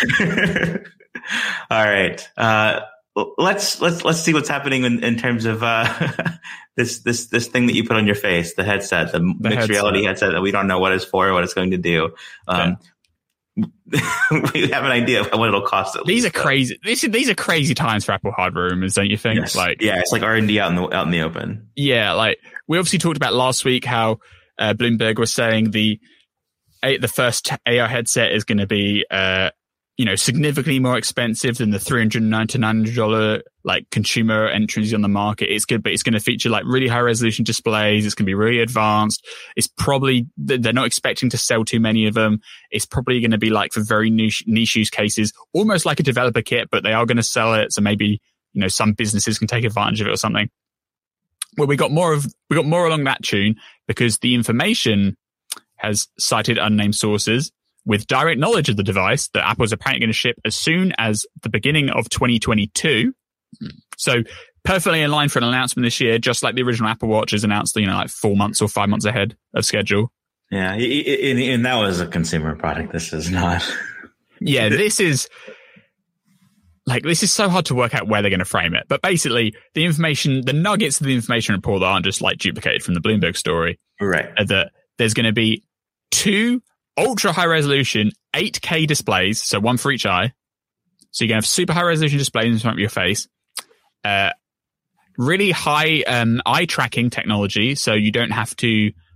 All right, uh, let's let's let's see what's happening in, in terms of uh, this this this thing that you put on your face, the headset, the, the mixed headset. reality headset that we don't know what it's for or what it's going to do. Um, we have an idea of what it'll cost. These least, are crazy. These are, these are crazy times for Apple hardware rumors, don't you think? Yes. Like, yeah, it's like R and D out in the out in the open. Yeah, like we obviously talked about last week how uh, Bloomberg was saying the the first A R headset is going to be uh, you know significantly more expensive than the three hundred ninety-nine dollars like consumer entries on the market. It's good, but it's going to feature like really high resolution displays. It's going to be really advanced. It's probably, they're not expecting to sell too many of them. It's probably going to be like for very niche, niche use cases, almost like a developer kit, but they are going to sell it. So maybe, you know, some businesses can take advantage of it or something. Well, we got more of, we got more along that tune because the information has cited unnamed sources with direct knowledge of the device that Apple's apparently going to ship as soon as the beginning of twenty twenty-two. So perfectly in line for an announcement this year, just like the original Apple Watch is announced, you know, like four months or five months ahead of schedule. Yeah, and that was a consumer product. This is not. Yeah, this is like, this is so hard to work out where they're going to frame it. But basically, the information, the nuggets of the information report that aren't just like duplicated from the Bloomberg story, right? Are that there's going to be two ultra high resolution eight K displays, so one for each eye. So you're going to have super high resolution displays in front of your face. Uh, really high um, eye tracking technology, so you don't have to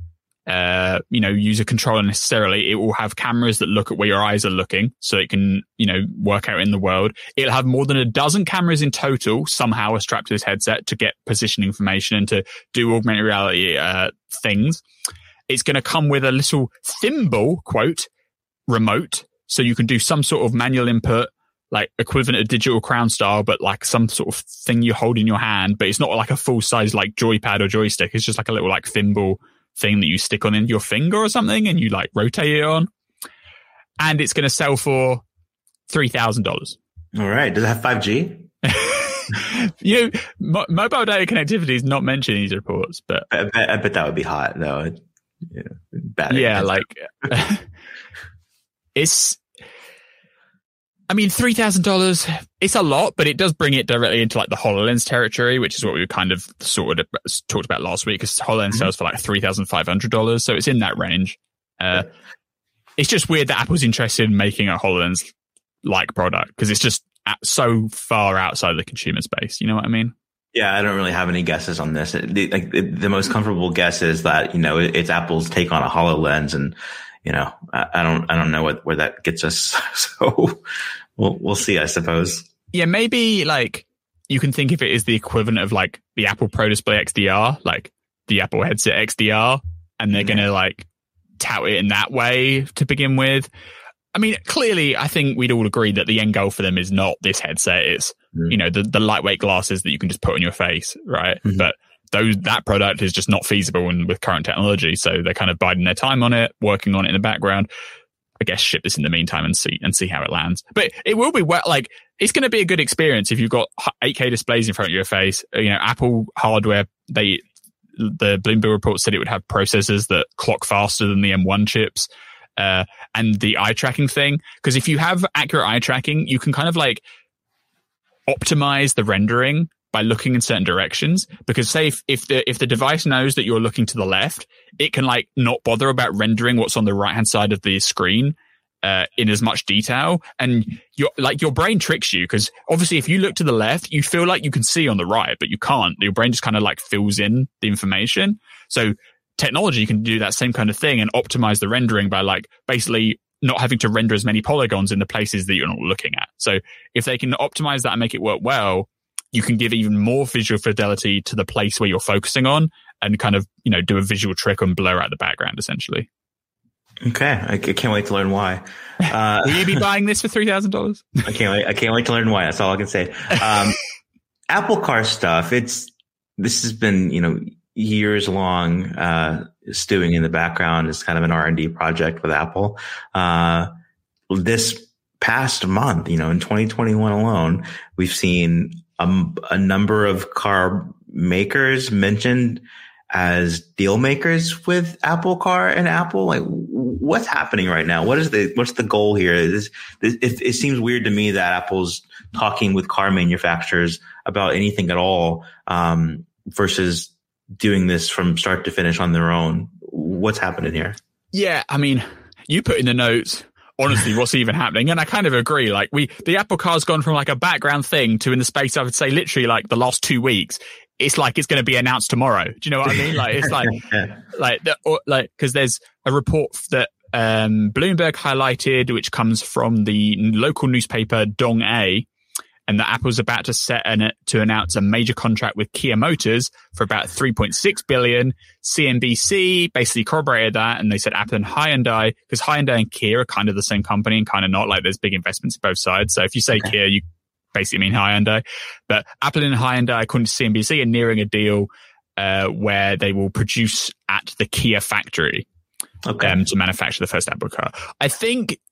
uh, you know, use a controller necessarily. It will have cameras that look at where your eyes are looking so it can, you know, work out in the world. It'll have more than a dozen cameras in total somehow are strapped to this headset to get position information and to do augmented reality uh, things. It's going to come with a little thimble, quote, remote, so you can do some sort of manual input, like equivalent of digital crown style, but like some sort of thing you hold in your hand, but it's not like a full size like joypad or joystick. It's just like a little like thimble thing that you stick on in your finger or something and you like rotate it on. And it's going to sell for three thousand dollars. All right. Does it have five G? You know, mo- mobile data connectivity is not mentioned in these reports, but I bet, I bet that would be hot though. Yeah, bad yeah, like it's, I mean, three thousand dollars, it's a lot, but it does bring it directly into like the HoloLens territory, which is what we kind of sort of talked about last week, because HoloLens mm-hmm. sells for like three thousand five hundred dollars. So it's in that range. Uh, yeah. It's just weird that Apple's interested in making a HoloLens-like product because it's just so far outside the consumer space. You know what I mean? Yeah, I don't really have any guesses on this. The, like, the most comfortable guess is that, you know, it's Apple's take on a HoloLens, and, you know, I, I don't, I don't know what, where that gets us. So we'll, we'll see, I suppose. Yeah, maybe like you can think of it as the equivalent of like the Apple Pro Display X D R, like the Apple headset X D R, and they're yeah. going to like tout it in that way to begin with. I mean, clearly, I think we'd all agree that the end goal for them is not this headset. It's, mm. you know, the, the lightweight glasses that you can just put on your face, right? Mm-hmm. But those that product is just not feasible in, with current technology. So they're kind of biding their time on it, working on it in the background. I guess ship this in the meantime and see and see how it lands. But it will be well, like it's going to be a good experience if you've got eight K displays in front of your face. You know, Apple hardware. They the Bloomberg report said it would have processors that clock faster than the M one chips. Uh, and the eye tracking thing, because if you have accurate eye tracking, you can kind of like optimize the rendering by looking in certain directions. Because say if, if the if the device knows that you're looking to the left, it can like not bother about rendering what's on the right hand side of the screen uh, in as much detail. And your like your brain tricks you, because obviously if you look to the left, you feel like you can see on the right, but you can't. Your brain just kind of like fills in the information. So technology can do that same kind of thing and optimize the rendering by like basically not having to render as many polygons in the places that you're not looking at. So if they can optimize that and make it work well, you can give even more visual fidelity to the place where you're focusing on and kind of, you know, do a visual trick and blur out the background essentially. Okay. I can't wait to learn why. Uh, Will you be buying this for three thousand dollars? I can't wait. I can't wait to learn why. That's all I can say. Um, Apple Car stuff. It's, this has been, you know, years long, uh, stewing in the background as kind of an R and D project with Apple. Uh, this past month, you know, in twenty twenty-one alone, we've seen a, a number of car makers mentioned as deal makers with Apple Car and Apple. Like, what's happening right now? What is the, what's the goal here? This, this, it, it seems weird to me that Apple's talking with car manufacturers about anything at all, um, versus doing this from start to finish on their own. What's happening here? Yeah, I mean, you put in the notes, honestly, what's even happening? And I kind of agree. Like we, the Apple Car's gone from like a background thing to in the space, I would say literally like the last two weeks, it's like it's going to be announced tomorrow. Do you know what I mean? Like it's like, like, the, or, like, cause there's a report that, um, Bloomberg highlighted, which comes from the local newspaper Dong A, and that Apple's about to set an, to announce a major contract with Kia Motors for about three point six billion. C N B C basically corroborated that, and they said Apple and Hyundai, because Hyundai and Kia are kind of the same company and kind of not. Like there's big investments both sides. So if you say okay. Kia, you basically mean Hyundai. But Apple and Hyundai, according to C N B C, are nearing a deal uh, where they will produce at the Kia factory okay. um, to manufacture the first Apple car. I think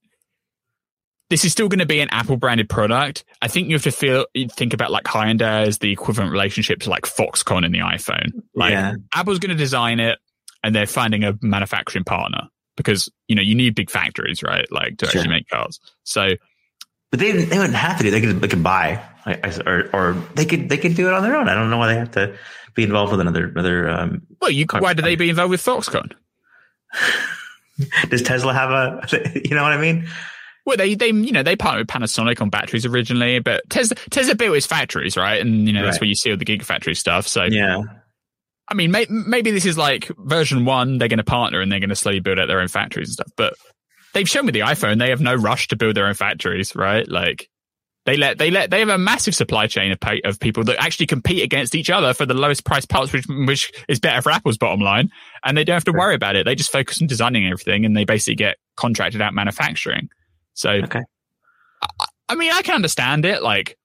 this is still going to be an Apple branded product. I think you have to feel, think about like Hyundai as the equivalent relationship to like Foxconn in the iPhone. Like yeah. Apple's going to design it and they're finding a manufacturing partner because, you know, you need big factories, right? Like to sure. actually make cars. So, but they they wouldn't have to do. They could they could buy, or or they could they could do it on their own. I don't know why they have to be involved with another another. Um, well, you why do they be involved with Foxconn? Does Tesla have a? You know what I mean? Well, they, they, you know, they partnered with Panasonic on batteries originally, but Tesla, Tesla built its factories, right? And, you know, right. that's where you see all the Gigafactory stuff. So, yeah. I mean, may, maybe this is like version one. They're going to partner and they're going to slowly build out their own factories and stuff. But they've shown with the iPhone they have no rush to build their own factories, right? Like they let they let they have a massive supply chain of pay, of people that actually compete against each other for the lowest price parts, which which is better for Apple's bottom line. And they don't have to worry about it. They just focus on designing everything, and they basically get contracted out manufacturing. So, okay. I, I mean, I can understand it. Like.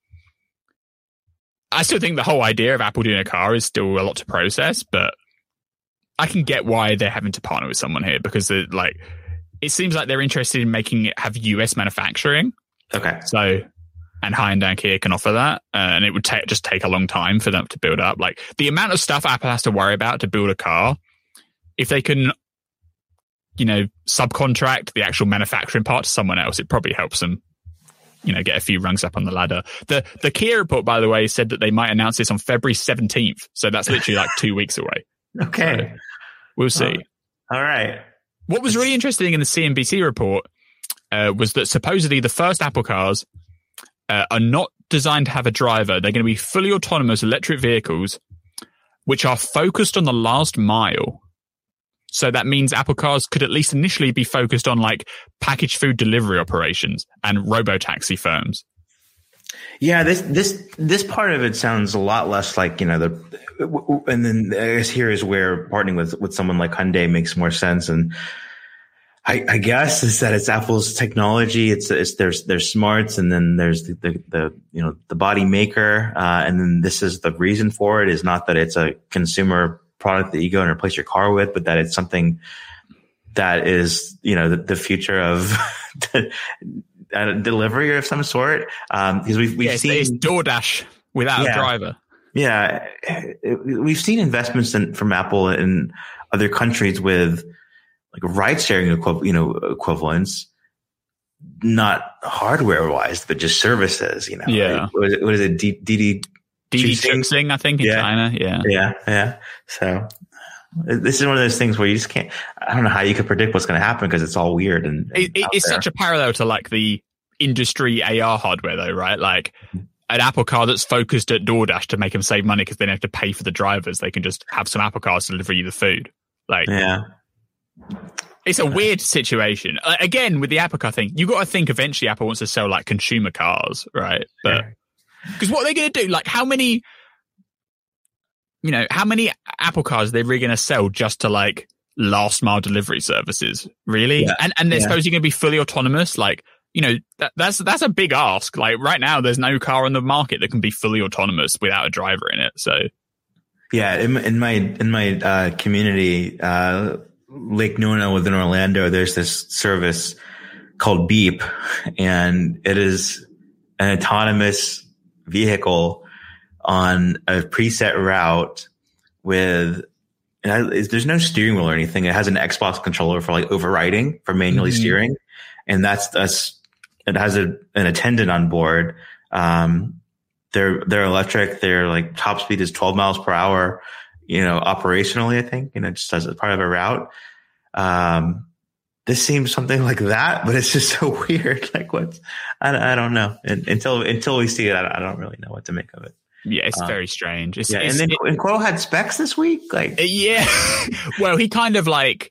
I still think the whole idea of Apple doing a car is still a lot to process, but I can get why they're having to partner with someone here because like it seems like they're interested in making it have U S manufacturing. Okay. So, and Hyundai and Kia can offer that, uh, and it would take just take a long time for them to build up. Like the amount of stuff Apple has to worry about to build a car, if they can, you know, subcontract the actual manufacturing part to someone else, it probably helps them. You know, get a few rungs up on the ladder. The the Kia report, by the way, said that they might announce this on February seventeenth. So that's literally like two weeks away. Okay. So we'll see. All right. What was really interesting in the C N B C report uh, was that supposedly the first Apple cars uh, are not designed to have a driver. They're going to be fully autonomous electric vehicles, which are focused on the last mile. So that means Apple cars could at least initially be focused on like packaged food delivery operations and robo-taxi firms. Yeah, this this this part of it sounds a lot less like, you know, the and then I guess here is where partnering with, with someone like Hyundai makes more sense. And I, I guess is that it's Apple's technology. It's it's there's there's smarts, and then there's the, the, the you know the body maker, uh, and then this is the reason for it is not that it's a consumer product that you go and replace your car with, but that it's something that is, you know, the, the future of delivery of some sort. Um, because we've, we've yeah, seen it's DoorDash without yeah, a driver. Yeah. We've seen investments in, from Apple in other countries with like ride sharing, equi- you know, equivalents, not hardware wise, but just services, you know, yeah. Like, what is it? What is it? D D Didi Chuxing, I think, in yeah. China. Yeah. Yeah. Yeah. So this is one of those things where you just can't, I don't know how you could predict what's going to happen because it's all weird. And, and it, it, it's there. Such a parallel to like the industry A R hardware though, right? Like an Apple car that's focused at DoorDash to make them save money because they don't have to pay for the drivers. They can just have some Apple cars deliver you the food. Like, yeah. It's a weird situation. Uh, again, with the Apple car thing, you got to think eventually Apple wants to sell like consumer cars, right? But, Sure. Because what are they going to do? Like, how many, you know, how many Apple cars are they really going to sell just to like last mile delivery services? Really? Yeah. And and they're yeah. supposed going to be fully autonomous. Like, you know, that, that's that's a big ask. Like right now, there's no car on the market that can be fully autonomous without a driver in it. So, yeah, in, in my in my uh, community, uh, Lake Nona within Orlando, there's this service called Beep, and it is an autonomous vehicle on a preset route with, and I, there's no steering wheel or anything. It has an Xbox controller for like overriding for manually mm-hmm. steering. And that's, that's, it has a, an attendant on board. Um, they're, they're electric. Their like top speed is twelve miles per hour, you know, operationally, I think, you know, just as a part of a route. Um, This seems something like that, but it's just so weird. Like what? I, I don't know. And, until until we see it, I, I don't really know what to make of it. Yeah, it's um, very strange. It's, yeah, it's, and then it, and Kuo had specs this week. Like, yeah. Well, he kind of like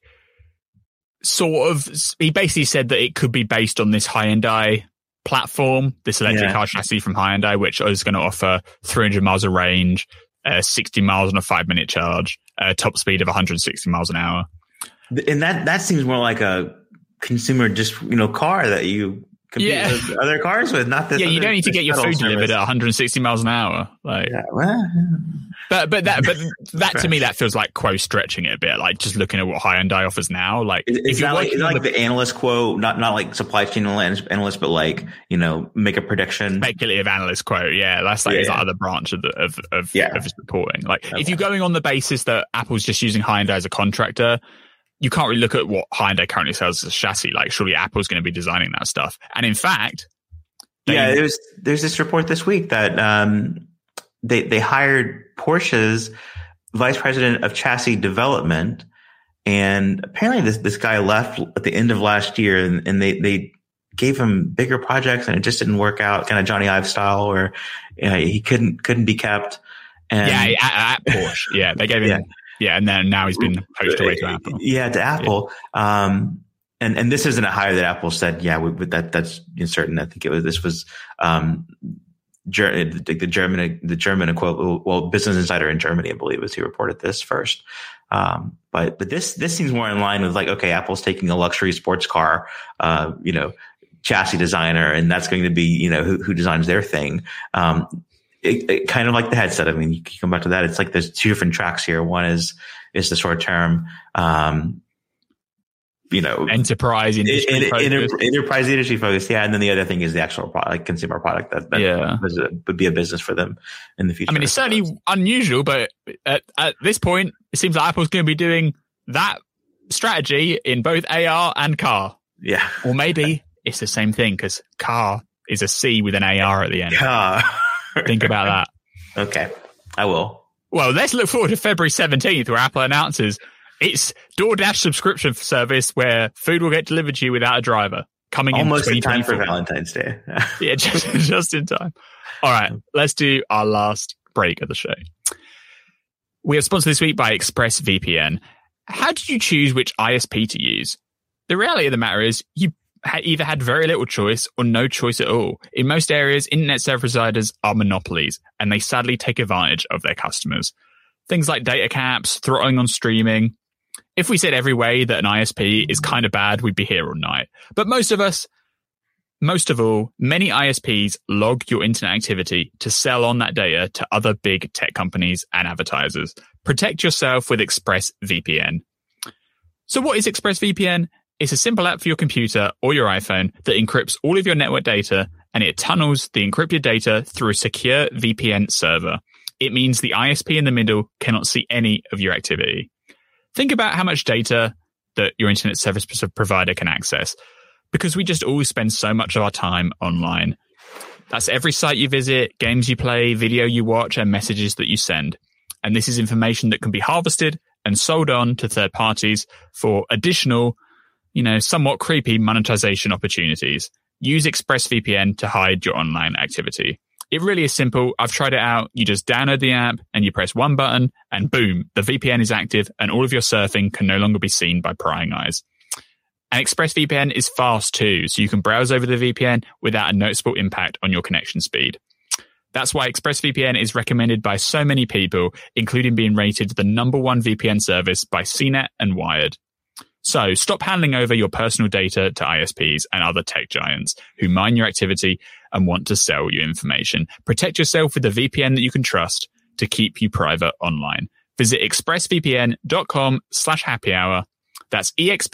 sort of. He basically said that it could be based on this Hyundai platform, this electric yeah. car chassis from Hyundai, which is going to offer three hundred miles of range, uh, sixty miles on a five minute charge, uh, top speed of one hundred sixty miles an hour. And that, that seems more like a consumer just, you know, car that you compete yeah. with other cars with, not this. Yeah, other, you don't need to get your food service. delivered at one hundred sixty miles an hour. Like, yeah, well, but but that but that to me that feels like Kuo stretching it a bit. Like just looking at what Hyundai offers now. Like, is, if is you're that like, is that like the, the analyst quote, not not like supply chain analyst, but like, you know, make a prediction. Speculative analyst quote. Yeah, that's like yeah, is yeah. that other branch of the of of, yeah. of his reporting. Like, okay. if you're going on the basis that Apple's just using Hyundai as a contractor, you can't really look at what Hyundai currently sells as a chassis. Like, surely Apple's going to be designing that stuff. And in fact, they, yeah, there's there's this report this week that um, they they hired Porsche's vice president of chassis development, and apparently this this guy left at the end of last year, and, and they they gave him bigger projects, and it just didn't work out, kind of Johnny Ive style, where you know, he couldn't couldn't be kept. And yeah, at, at Porsche, yeah, they gave him. Yeah. Yeah, and then now he's been poached away to Apple. Yeah, to Apple. Yeah. Um, and and this isn't a hire that Apple said. Yeah, we, we, that that's certain. I think it was. This was um, Ger- the, the German the German equivalent. Well, Business Insider in Germany, I believe, was who reported this first. Um, but but this this seems more in line with like, okay, Apple's taking a luxury sports car, uh, you know, chassis designer, and that's going to be, you know, who, who designs their thing. Um, it, it kind of like the headset. I mean, you can come back to that. It's like there's two different tracks here. One is is the short term, um, you know, enterprise industry in, in, in, enterprise industry focus. Yeah. And then the other thing is the actual product, like consumer product that, that yeah. was a, would be a business for them in the future. I mean, it's certainly unusual, but at, at this point, it seems like Apple's going to be doing that strategy in both A R and car. Yeah. Or maybe it's the same thing because car is a C with an A R at the end. Car. Think about that. Okay. I will. Well, let's look forward to February seventeenth where Apple announces its DoorDash subscription service where food will get delivered to you without a driver. Coming almost in in time for Valentine's Day. Yeah, just, just in time. All right, let's do our last break of the show. We are sponsored this week by ExpressVPN. How did you choose which I S P to use? The reality of the matter is you either had very little choice or no choice at all. In most areas, internet service providers are monopolies, and they sadly take advantage of their customers. Things like data caps, throttling on streaming. If we said every way that an I S P is kind of bad, we'd be here all night. But most of us, most of all, many I S Ps log your internet activity to sell on that data to other big tech companies and advertisers. Protect yourself with ExpressVPN. So what is ExpressVPN? It's a simple app for your computer or your iPhone that encrypts all of your network data, and it tunnels the encrypted data through a secure V P N server. It means the I S P in the middle cannot see any of your activity. Think about how much data that your internet service provider can access, because we just all spend so much of our time online. That's every site you visit, games you play, video you watch, and messages that you send. And this is information that can be harvested and sold on to third parties for additional, you know, somewhat creepy monetization opportunities. Use ExpressVPN to hide your online activity. It really is simple. I've tried it out. You just download the app and you press one button and boom, the V P N is active and all of your surfing can no longer be seen by prying eyes. And ExpressVPN is fast too, so you can browse over the V P N without a noticeable impact on your connection speed. That's why ExpressVPN is recommended by so many people, including being rated the number one V P N service by C net and Wired. So stop handing over your personal data to I S Ps and other tech giants who mine your activity and want to sell you information. Protect yourself with a V P N that you can trust to keep you private online. Visit expressvpn.com slash happy hour. That's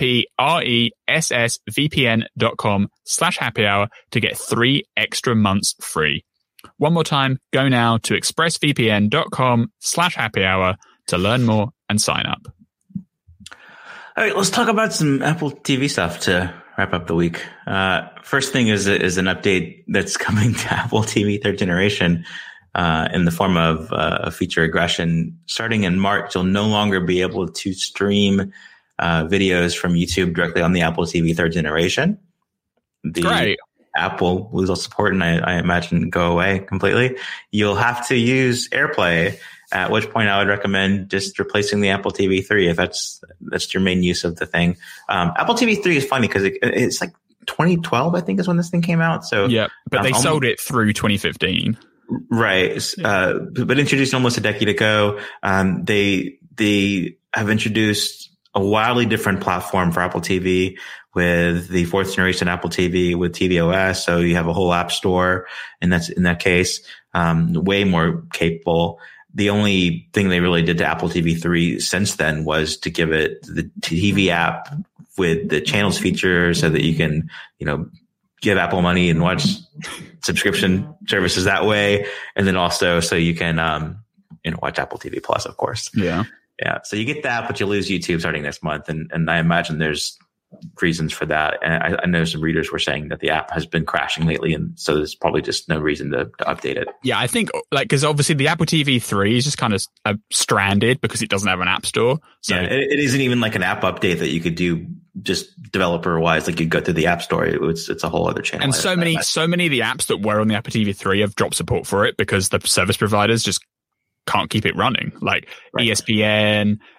E-X-P-R-E-S-S-V-P-N.com slash happy hour to get three extra months free. One more time, go now to expressvpn.com slash happy hour to learn more and sign up. All right, let's talk about some Apple T V stuff to wrap up the week. Uh, first thing is is an update that's coming to Apple T V third generation uh, in the form of uh, a feature regression. Starting in March, you'll no longer be able to stream uh, videos from YouTube directly on the Apple T V third generation. The Great. Apple will lose support, and I, I imagine go away completely. You'll have to use AirPlay. At which point I would recommend just replacing the Apple T V three if that's that's your main use of the thing. Um, Apple T V three is funny because it, it's like twenty twelve, I think, is when this thing came out. So yeah, but they um, sold it through twenty fifteen, right? Uh, but introduced almost a decade ago. Um, they they have introduced a wildly different platform for Apple T V with the fourth generation Apple T V with tvOS. So you have a whole app store, and that's in that case um, way more capable. The only thing they really did to Apple T V three since then was to give it the T V app with the channels feature so that you can, you know, give Apple money and watch subscription services that way. And then also so you can, um, you know, watch Apple T V Plus, of course. Yeah. Yeah. So you get that, but you lose YouTube starting next month. And, and I imagine there's reasons for that. And I, I know some readers were saying that the app has been crashing lately, and so there's probably just no reason to, to update it. Yeah, I think like because obviously the Apple T V three is just kind of uh, stranded because it doesn't have an app store. So yeah, it, it isn't even like an app update that you could do just developer wise. Like you go through the app store, it was, it's a whole other channel. And so many, so many of the apps that were on the Apple T V three have dropped support for it because the service providers just can't keep it running. Like right. E S P N,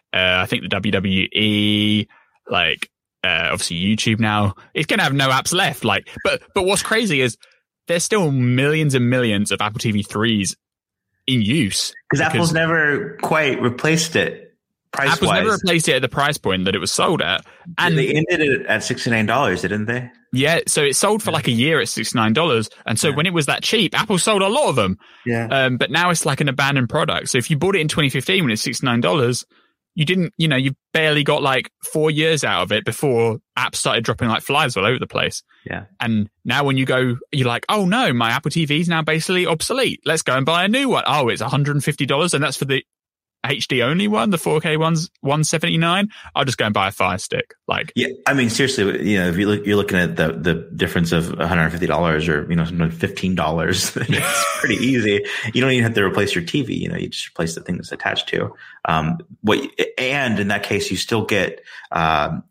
Uh, I think the W W E, like uh, obviously YouTube now, it's going to have no apps left. Like, but but what's crazy is there's still millions and millions of Apple T V threes in use because Apple's never quite replaced it. Price Apple's wise. never replaced it at the price point that it was sold at. And they ended it at sixty-nine dollars, didn't they? Yeah, so it sold for like a year at sixty-nine dollars. And so yeah. when it was that cheap, Apple sold a lot of them. Yeah. Um, but now it's like an abandoned product. So if you bought it in twenty fifteen when it's sixty-nine dollars, you didn't, you know, you barely got like four years out of it before apps started dropping like flies all over the place. Yeah. And now when you go, you're like, oh no, my Apple T V is now basically obsolete. Let's go and buy a new one. Oh, it's one hundred fifty dollars and that's for the H D only one, the four K one's one seventy-nine. I'll just go and buy a Fire Stick. Like, yeah, I mean, seriously, you know, if you look, you're looking at the the difference of one hundred fifty dollars or you know, sometimes fifteen dollars. It's pretty easy. You don't even have to replace your T V. You know, you just replace the thing that's attached to. Um, what and in that case, you still get um,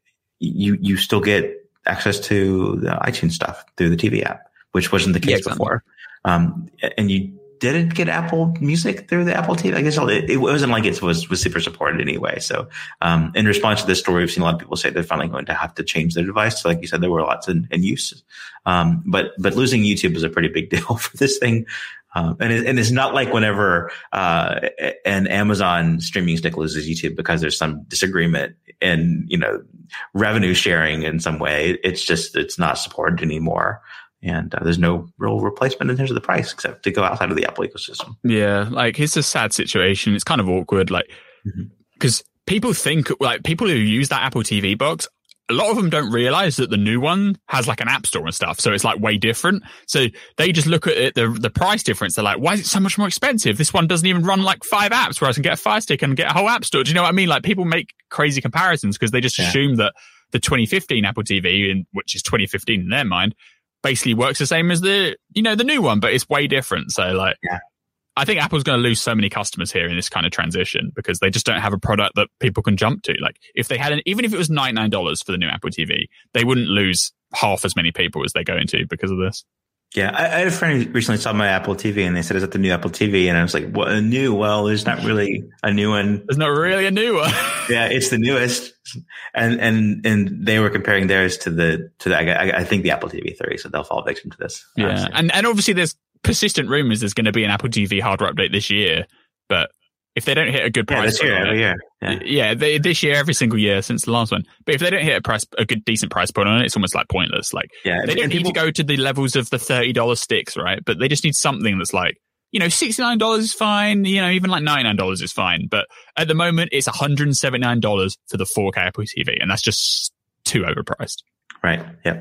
you you still get access to the iTunes stuff through the T V app, which wasn't the case yeah, exactly. before. Um, and you. Didn't get Apple Music through the Apple T V. I guess it, it wasn't like it was, was super supported anyway. So, um, in response to this story, we've seen a lot of people say they're finally going to have to change their device. So like you said, there were lots in, in use. Um, but, but losing YouTube is a pretty big deal for this thing. Um, and it, and it's not like whenever, uh, an Amazon streaming stick loses YouTube because there's some disagreement in, you know, revenue sharing in some way. It's just, it's not supported anymore. And uh, there's no real replacement in terms of the price except to go outside of the Apple ecosystem. Yeah, like it's a sad situation. It's kind of awkward, like because mm-hmm. people think like people who use that Apple T V box, a lot of them don't realize that the new one has like an app store and stuff. So it's like way different. So they just look at it, the the price difference. They're like, why is it so much more expensive? This one doesn't even run like five apps where I can get a Fire Stick and get a whole app store. Do you know what I mean? Like people make crazy comparisons because they just yeah. assume that the twenty fifteen Apple T V, in, which is twenty fifteen in their mind, basically works the same as the, you know, the new one, but it's way different. So like, yeah. I think Apple's going to lose so many customers here in this kind of transition because they just don't have a product that people can jump to. Like if they had an, even if it was ninety-nine dollars for the new Apple T V, they wouldn't lose half as many people as they're going to because of this. Yeah. I, I had a friend who recently saw my Apple T V and they said, is that the new Apple T V? And I was like, what, a new? Well, there's not really a new one. There's not really a new one. Yeah. It's the newest. And, and, and they were comparing theirs to the, to the, I, I think the Apple T V three. So they'll fall victim to this. Yeah. Honestly. And, and obviously there's persistent rumors there's going to be an Apple T V hardware update this year, but if they don't hit a good price, yeah, this year, every it, year, yeah, yeah they, this year, every single year since the last one. But if they don't hit a price, a good, decent price point on it, it's almost like pointless. Like, yeah, they don't and need people, to go to the levels of the thirty dollars sticks, right? But they just need something that's like, you know, sixty-nine dollars is fine. You know, even like ninety-nine dollars is fine. But at the moment, it's one hundred seventy-nine dollars for the four K Apple T V, and that's just too overpriced. Right. Yeah.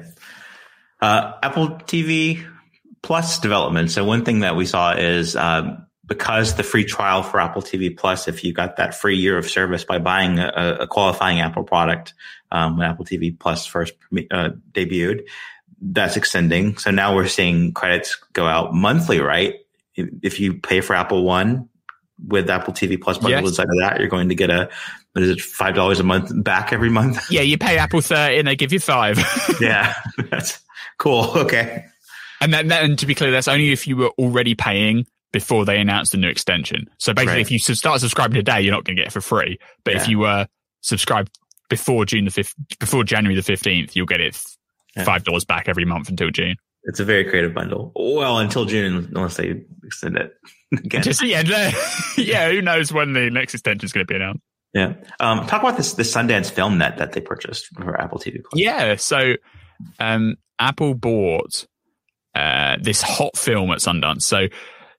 Uh, Apple T V Plus development. So one thing that we saw is, um, because the free trial for Apple T V Plus, if you got that free year of service by buying a, a qualifying Apple product, um, when Apple T V Plus first uh, debuted, that's extending. So now we're seeing credits go out monthly, right? If you pay for Apple One with Apple T V Plus bundled yes. inside of that, you're going to get a, what is it, five dollars a month back every month? Yeah, you pay Apple thirty and they give you five. Yeah, that's cool. Okay. And then, and to be clear, that's only if you were already paying before they announced the new extension. So basically, right. if you start subscribing today, you're not going to get it for free. But yeah. if you were uh, subscribed before June the fifth, before January the fifteenth, you'll get it five dollars yeah. back every month until June. It's a very creative bundle. Well, until June, unless they extend it again. Just yeah, yeah. Who knows when the next extension is going to be announced? Yeah. Um, talk about this this Sundance Film Net that they purchased for Apple T V Plus. Yeah. So, um, Apple bought uh, this hot film at Sundance. So.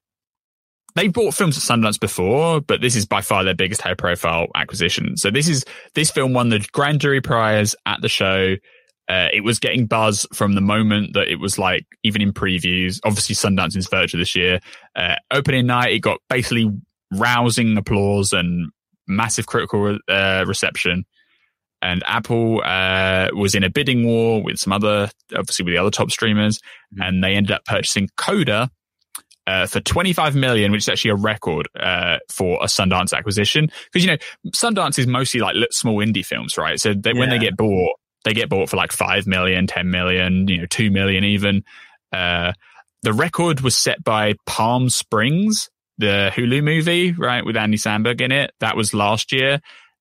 They've bought films at Sundance before, but this is by far their biggest high-profile acquisition. So this is this film won the Grand Jury Prize at the show. Uh, it was getting buzz from the moment that it was like, even in previews. Obviously, Sundance is virtual this year. Uh, opening night, it got basically rousing applause and massive critical uh, reception. And Apple uh, was in a bidding war with some other, obviously with the other top streamers, mm-hmm. and they ended up purchasing Coda. Uh, for twenty-five million, which is actually a record uh, for a Sundance acquisition. Because, you know, Sundance is mostly like small indie films, right? So they, yeah. when they get bought, they get bought for like five million, ten million, you know, two million even. Uh, the record was set by Palm Springs, the Hulu movie, right, with Andy Samberg in it. That was last year.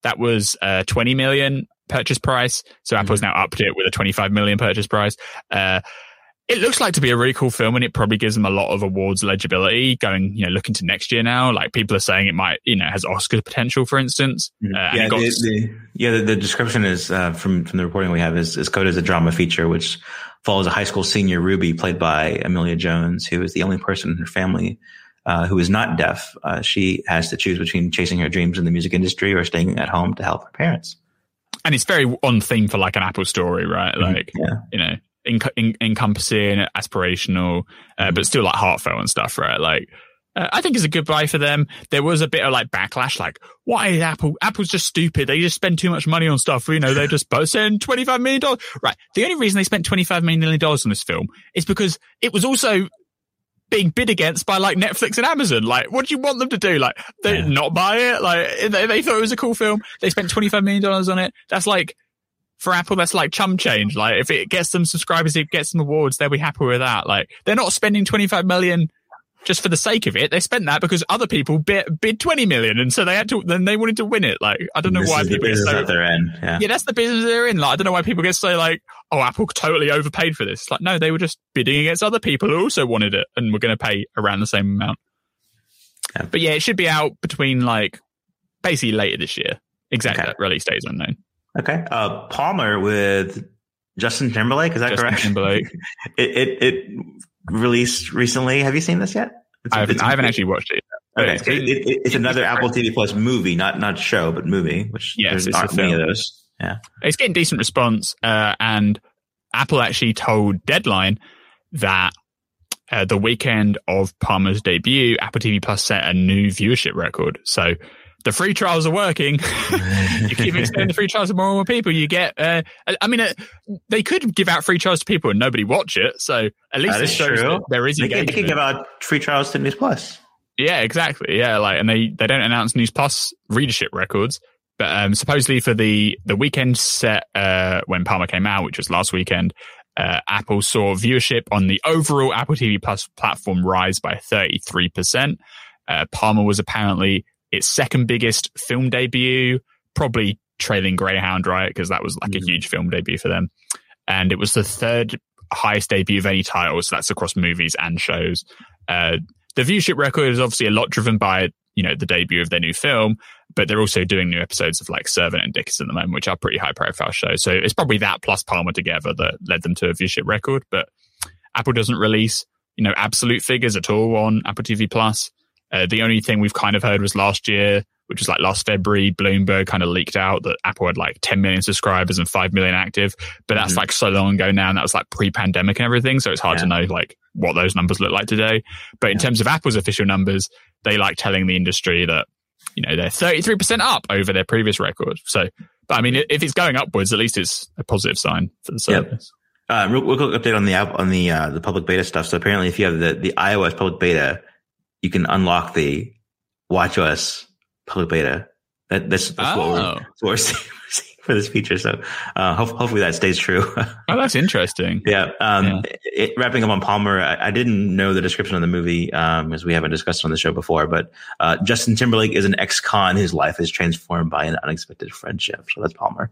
That was uh, twenty million purchase price. So mm-hmm. Apple's now upped it with a twenty-five million purchase price. Uh, It looks like to be a really cool film, and it probably gives them a lot of awards legibility going, you know, looking to next year now. Like, people are saying it might, you know, has Oscar potential, for instance. Mm-hmm. Uh, yeah, got, the, the, yeah. The, the description is uh, from from the reporting we have is, is coded as a drama feature, which follows a high school senior, Ruby, played by Amelia Jones, who is the only person in her family uh, who is not deaf. Uh, she has to choose between chasing her dreams in the music industry or staying at home to help her parents. And it's very on theme for like an Apple story, right? Mm-hmm. Like, yeah. you know. En- en- encompassing, aspirational, uh, but still like heartfelt and stuff, right? Like, uh, I think it's a good buy for them. There was a bit of like backlash, like, why is Apple? Apple's just stupid. They just spend too much money on stuff. You know, they just both spend twenty-five million dollars. Right. The only reason they spent twenty-five million dollars on this film is because it was also being bid against by like Netflix and Amazon. Like, what do you want them to do? Like, they yeah. not buy it? Like, they, they thought it was a cool film. They spent twenty-five million dollars on it. That's like, for Apple, that's like chump change. Like, if it gets them subscribers, it gets them awards, they'll be happy with that. Like, they're not spending twenty-five million just for the sake of it. They spent that because other people bid, bid twenty million, and so they had to. Then they wanted to win it. Like, I don't know this why is people the get so. At their end. Yeah. yeah, that's the business they're in. Like, I don't know why people get so like, oh, Apple totally overpaid for this. Like, no, they were just bidding against other people who also wanted it, and were going to pay around the same amount. Yeah. But yeah, it should be out between like basically later this year. Exact okay. release date is unknown. Okay. Uh, Palmer with Justin Timberlake. Is that Justin correct? Timberlake. it, it it released recently. Have you seen this yet? It's, I haven't, it's, I haven't actually watched it yet. Okay. It's, it, it, it's another Apple T V Plus movie, not not show, but movie, which yes, there's not many of those. Yeah. It's getting decent response. Uh, and Apple actually told Deadline that uh, the weekend of Palmer's debut, Apple T V Plus set a new viewership record. So, the free trials are working. You keep extending the free trials to more and more people. You get, uh, I mean, uh, they could give out free trials to people and nobody watch it. So at least it shows true. that there is they engagement. Could, they could give out free trials to News Plus. Yeah, exactly. Yeah, like, and they, they don't announce News Plus readership records, but um, supposedly for the the weekend set uh, when Palmer came out, which was last weekend, uh, Apple saw viewership on the overall Apple T V Plus platform rise by thirty-three percent. Uh, Palmer was apparently its second biggest film debut, probably trailing Greyhound, right? Because that was like mm-hmm. a huge film debut for them. And it was the third highest debut of any title. So that's across movies and shows. Uh, the viewership record is obviously a lot driven by, you know, the debut of their new film, but they're also doing new episodes of like Servant and Dickinson at the moment, which are pretty high profile shows. So it's probably that plus Palmer together that led them to a viewership record. But Apple doesn't release, you know, absolute figures at all on Apple T V Plus. Uh, the only thing we've kind of heard was last year, which was like last February, Bloomberg kind of leaked out that Apple had like ten million subscribers and five million active. But that's mm-hmm. like so long ago now, and that was like pre-pandemic and everything. So it's hard yeah. to know like what those numbers look like today. But in yeah. terms of Apple's official numbers, they like telling the industry that, you know, they're thirty-three percent up over their previous record. So, but I mean, if it's going upwards, at least it's a positive sign for the service. Yep. Uh, real, real quick update on the app, on the, uh, the public beta stuff. So apparently if you have the, the iOS public beta, you can unlock the WatchOS public beta. That, that's, that's, oh. what we're, that's what we're seeing for this feature. So uh, ho- hopefully that stays true. Oh, that's interesting. Yeah. Um, yeah. It, wrapping up on Palmer, I, I didn't know the description of the movie, um, as we haven't discussed on the show before, but uh, Justin Timberlake is an ex-con whose life is transformed by an unexpected friendship. So that's Palmer.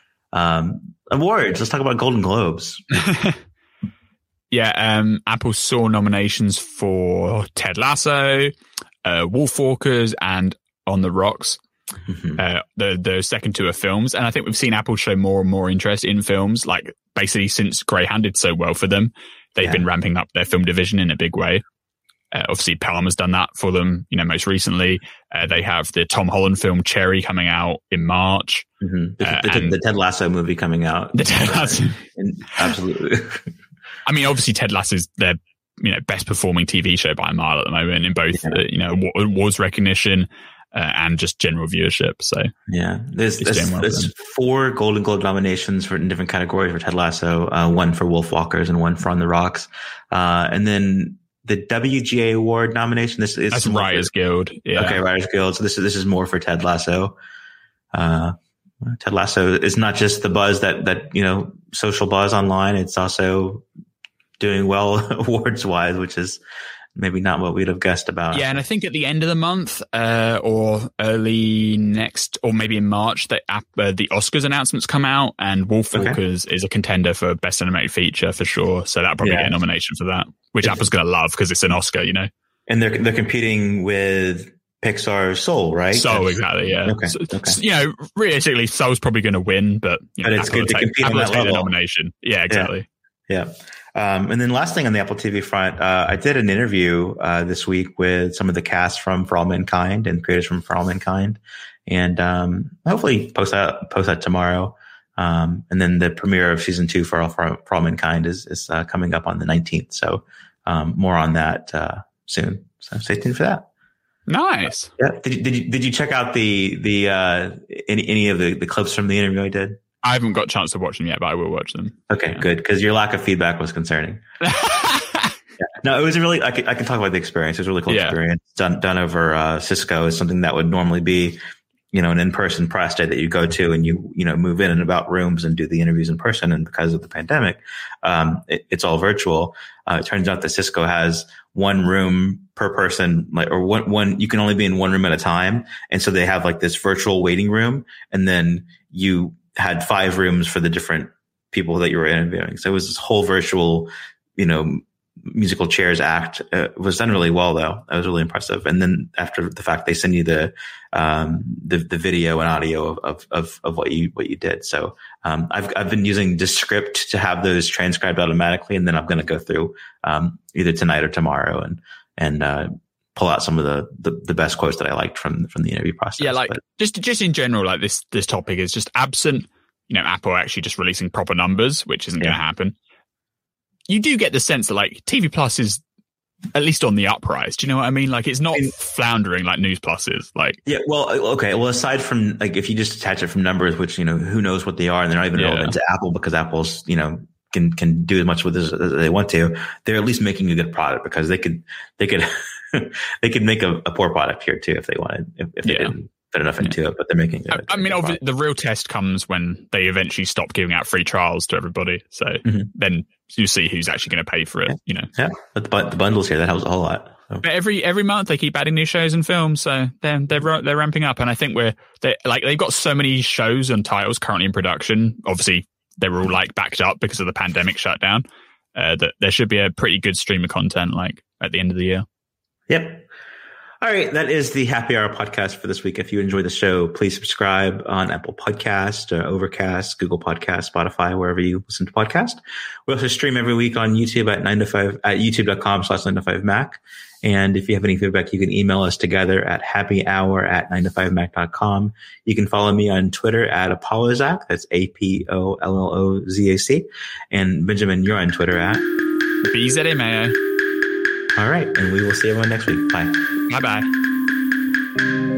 Um, awards. Let's talk about Golden Globes. Yeah, um, Apple saw nominations for Ted Lasso, uh, Wolfwalkers, and On the Rocks. Mm-hmm. Uh, the the second two are films, and I think we've seen Apple show more and more interest in films. Like basically since Greyhound did so well for them, they've yeah. been ramping up their film division in a big way. Uh, obviously, Palmer's done that for them. You know, most recently, uh, they have the Tom Holland film Cherry coming out in March. Mm-hmm. The, uh, the, the Ted Lasso movie coming out. The Ted Lasso, absolutely. I mean, obviously, Ted Lasso is their, you know, best performing T V show by a mile at the moment in both, yeah. uh, you know, awards recognition uh, and just general viewership. So yeah, there's there's, well there's four Golden Globe nominations for in different categories for Ted Lasso, uh, one for Wolfwalkers and one for On the Rocks, uh, and then the W G A Award nomination. This is that's Writers for, Guild. Yeah. Okay, Writers Guild. So this is this is more for Ted Lasso. Uh, Ted Lasso is not just the buzz that that you know social buzz online. It's also doing well awards wise, which is maybe not what we'd have guessed about. Yeah, and I think at the end of the month uh, or early next, or maybe in March, the, uh, the Oscars announcements come out, and Wolfwalkers okay. is a contender for Best Animated Feature for sure. So that'll probably yeah. get a nomination for that, which it's, Apple's going to love because it's an Oscar, you know. And they're they're competing with Pixar's Soul, right? Soul, exactly, yeah. Okay. So, okay. You know, realistically, Soul's probably going to win, but, you know, but it's Apple good to take, compete Apple on that take level. the nomination. Yeah, exactly. Yeah. yeah. Um, and then last thing on the Apple T V front, uh, I did an interview uh, this week with some of the cast from For All Mankind and creators from For All Mankind, and um, hopefully post that post that tomorrow. Um, and then the premiere of season two for All for, for All Mankind is is uh, coming up on the nineteenth. So um, more on that uh, soon. So stay tuned for that. Nice. Yeah. Did you, did you did you check out the the uh, any any of the, the clips from the interview I did? I haven't got a chance to watch them yet, but I will watch them. Okay, yeah. Good. Because your lack of feedback was concerning. yeah. No, it was a really, I can, I can talk about the experience. It was a really cool yeah. experience done, done over uh, Cisco. Is something that would normally be, you know, an in-person press day that you go to and you, you know, move in and about rooms and do the interviews in person. And because of the pandemic, um, it, it's all virtual. Uh, it turns out that Cisco has one room per person, like, or one, one, you can only be in one room at a time. And so they have like this virtual waiting room, and then you had five rooms for the different people that you were interviewing. So it was this whole virtual, you know, musical chairs act. Uh, it was done really well, though. That was really impressive. And then after the fact, they send you the um, the, the video and audio of, of of what you what you did. So um, I've I've been using Descript to have those transcribed automatically, and then I'm going to go through um, either tonight or tomorrow and and uh, pull out some of the, the the best quotes that I liked from from the interview process. Yeah, like but, just just in general, like this this topic is just absent. You know, Apple actually just releasing proper numbers, which isn't yeah. going to happen. You do get the sense that like T V Plus is at least on the uprise. Do you know what I mean? Like it's not I mean, floundering like News Plus is. Like yeah, well, okay. Well, aside from like if you just attach it from numbers, which you know who knows what they are, and they're not even yeah. relevant to Apple because Apple's you know can can do as much with this as they want to. They're at least making a good product because they could they could they could make a, a poor product here too if they wanted if, if they yeah. didn't put enough into yeah. it. But they're making. A, I, I mean, obviously, the real test comes when they eventually stop giving out free trials to everybody. So mm-hmm. then you see who's actually going to pay for it. Yeah. You know, yeah. But the, the bundles here that helps a whole lot. So. But every every month they keep adding new shows and films, so they're they're they're ramping up. And I think we're they like they've got so many shows and titles currently in production. Obviously, they were all like backed up because of the pandemic shutdown. Uh, that there should be a pretty good stream of content like at the end of the year. Yep. All right, that is the Happy Hour podcast for this week. If you enjoy the show, please subscribe on Apple Podcast, uh, Overcast, Google Podcast, Spotify, wherever you listen to podcasts. We also stream every week on YouTube at nine to five at youtube.com slash nine to five Mac. And if you have any feedback, you can email us together at happyhour at nine to five mac dot com. You can follow me on Twitter at ApolloZac. That's A P O L L O Z A C. And Benjamin, you're on Twitter at B Z M A O. All right, and we will see everyone next week. Bye. Bye-bye.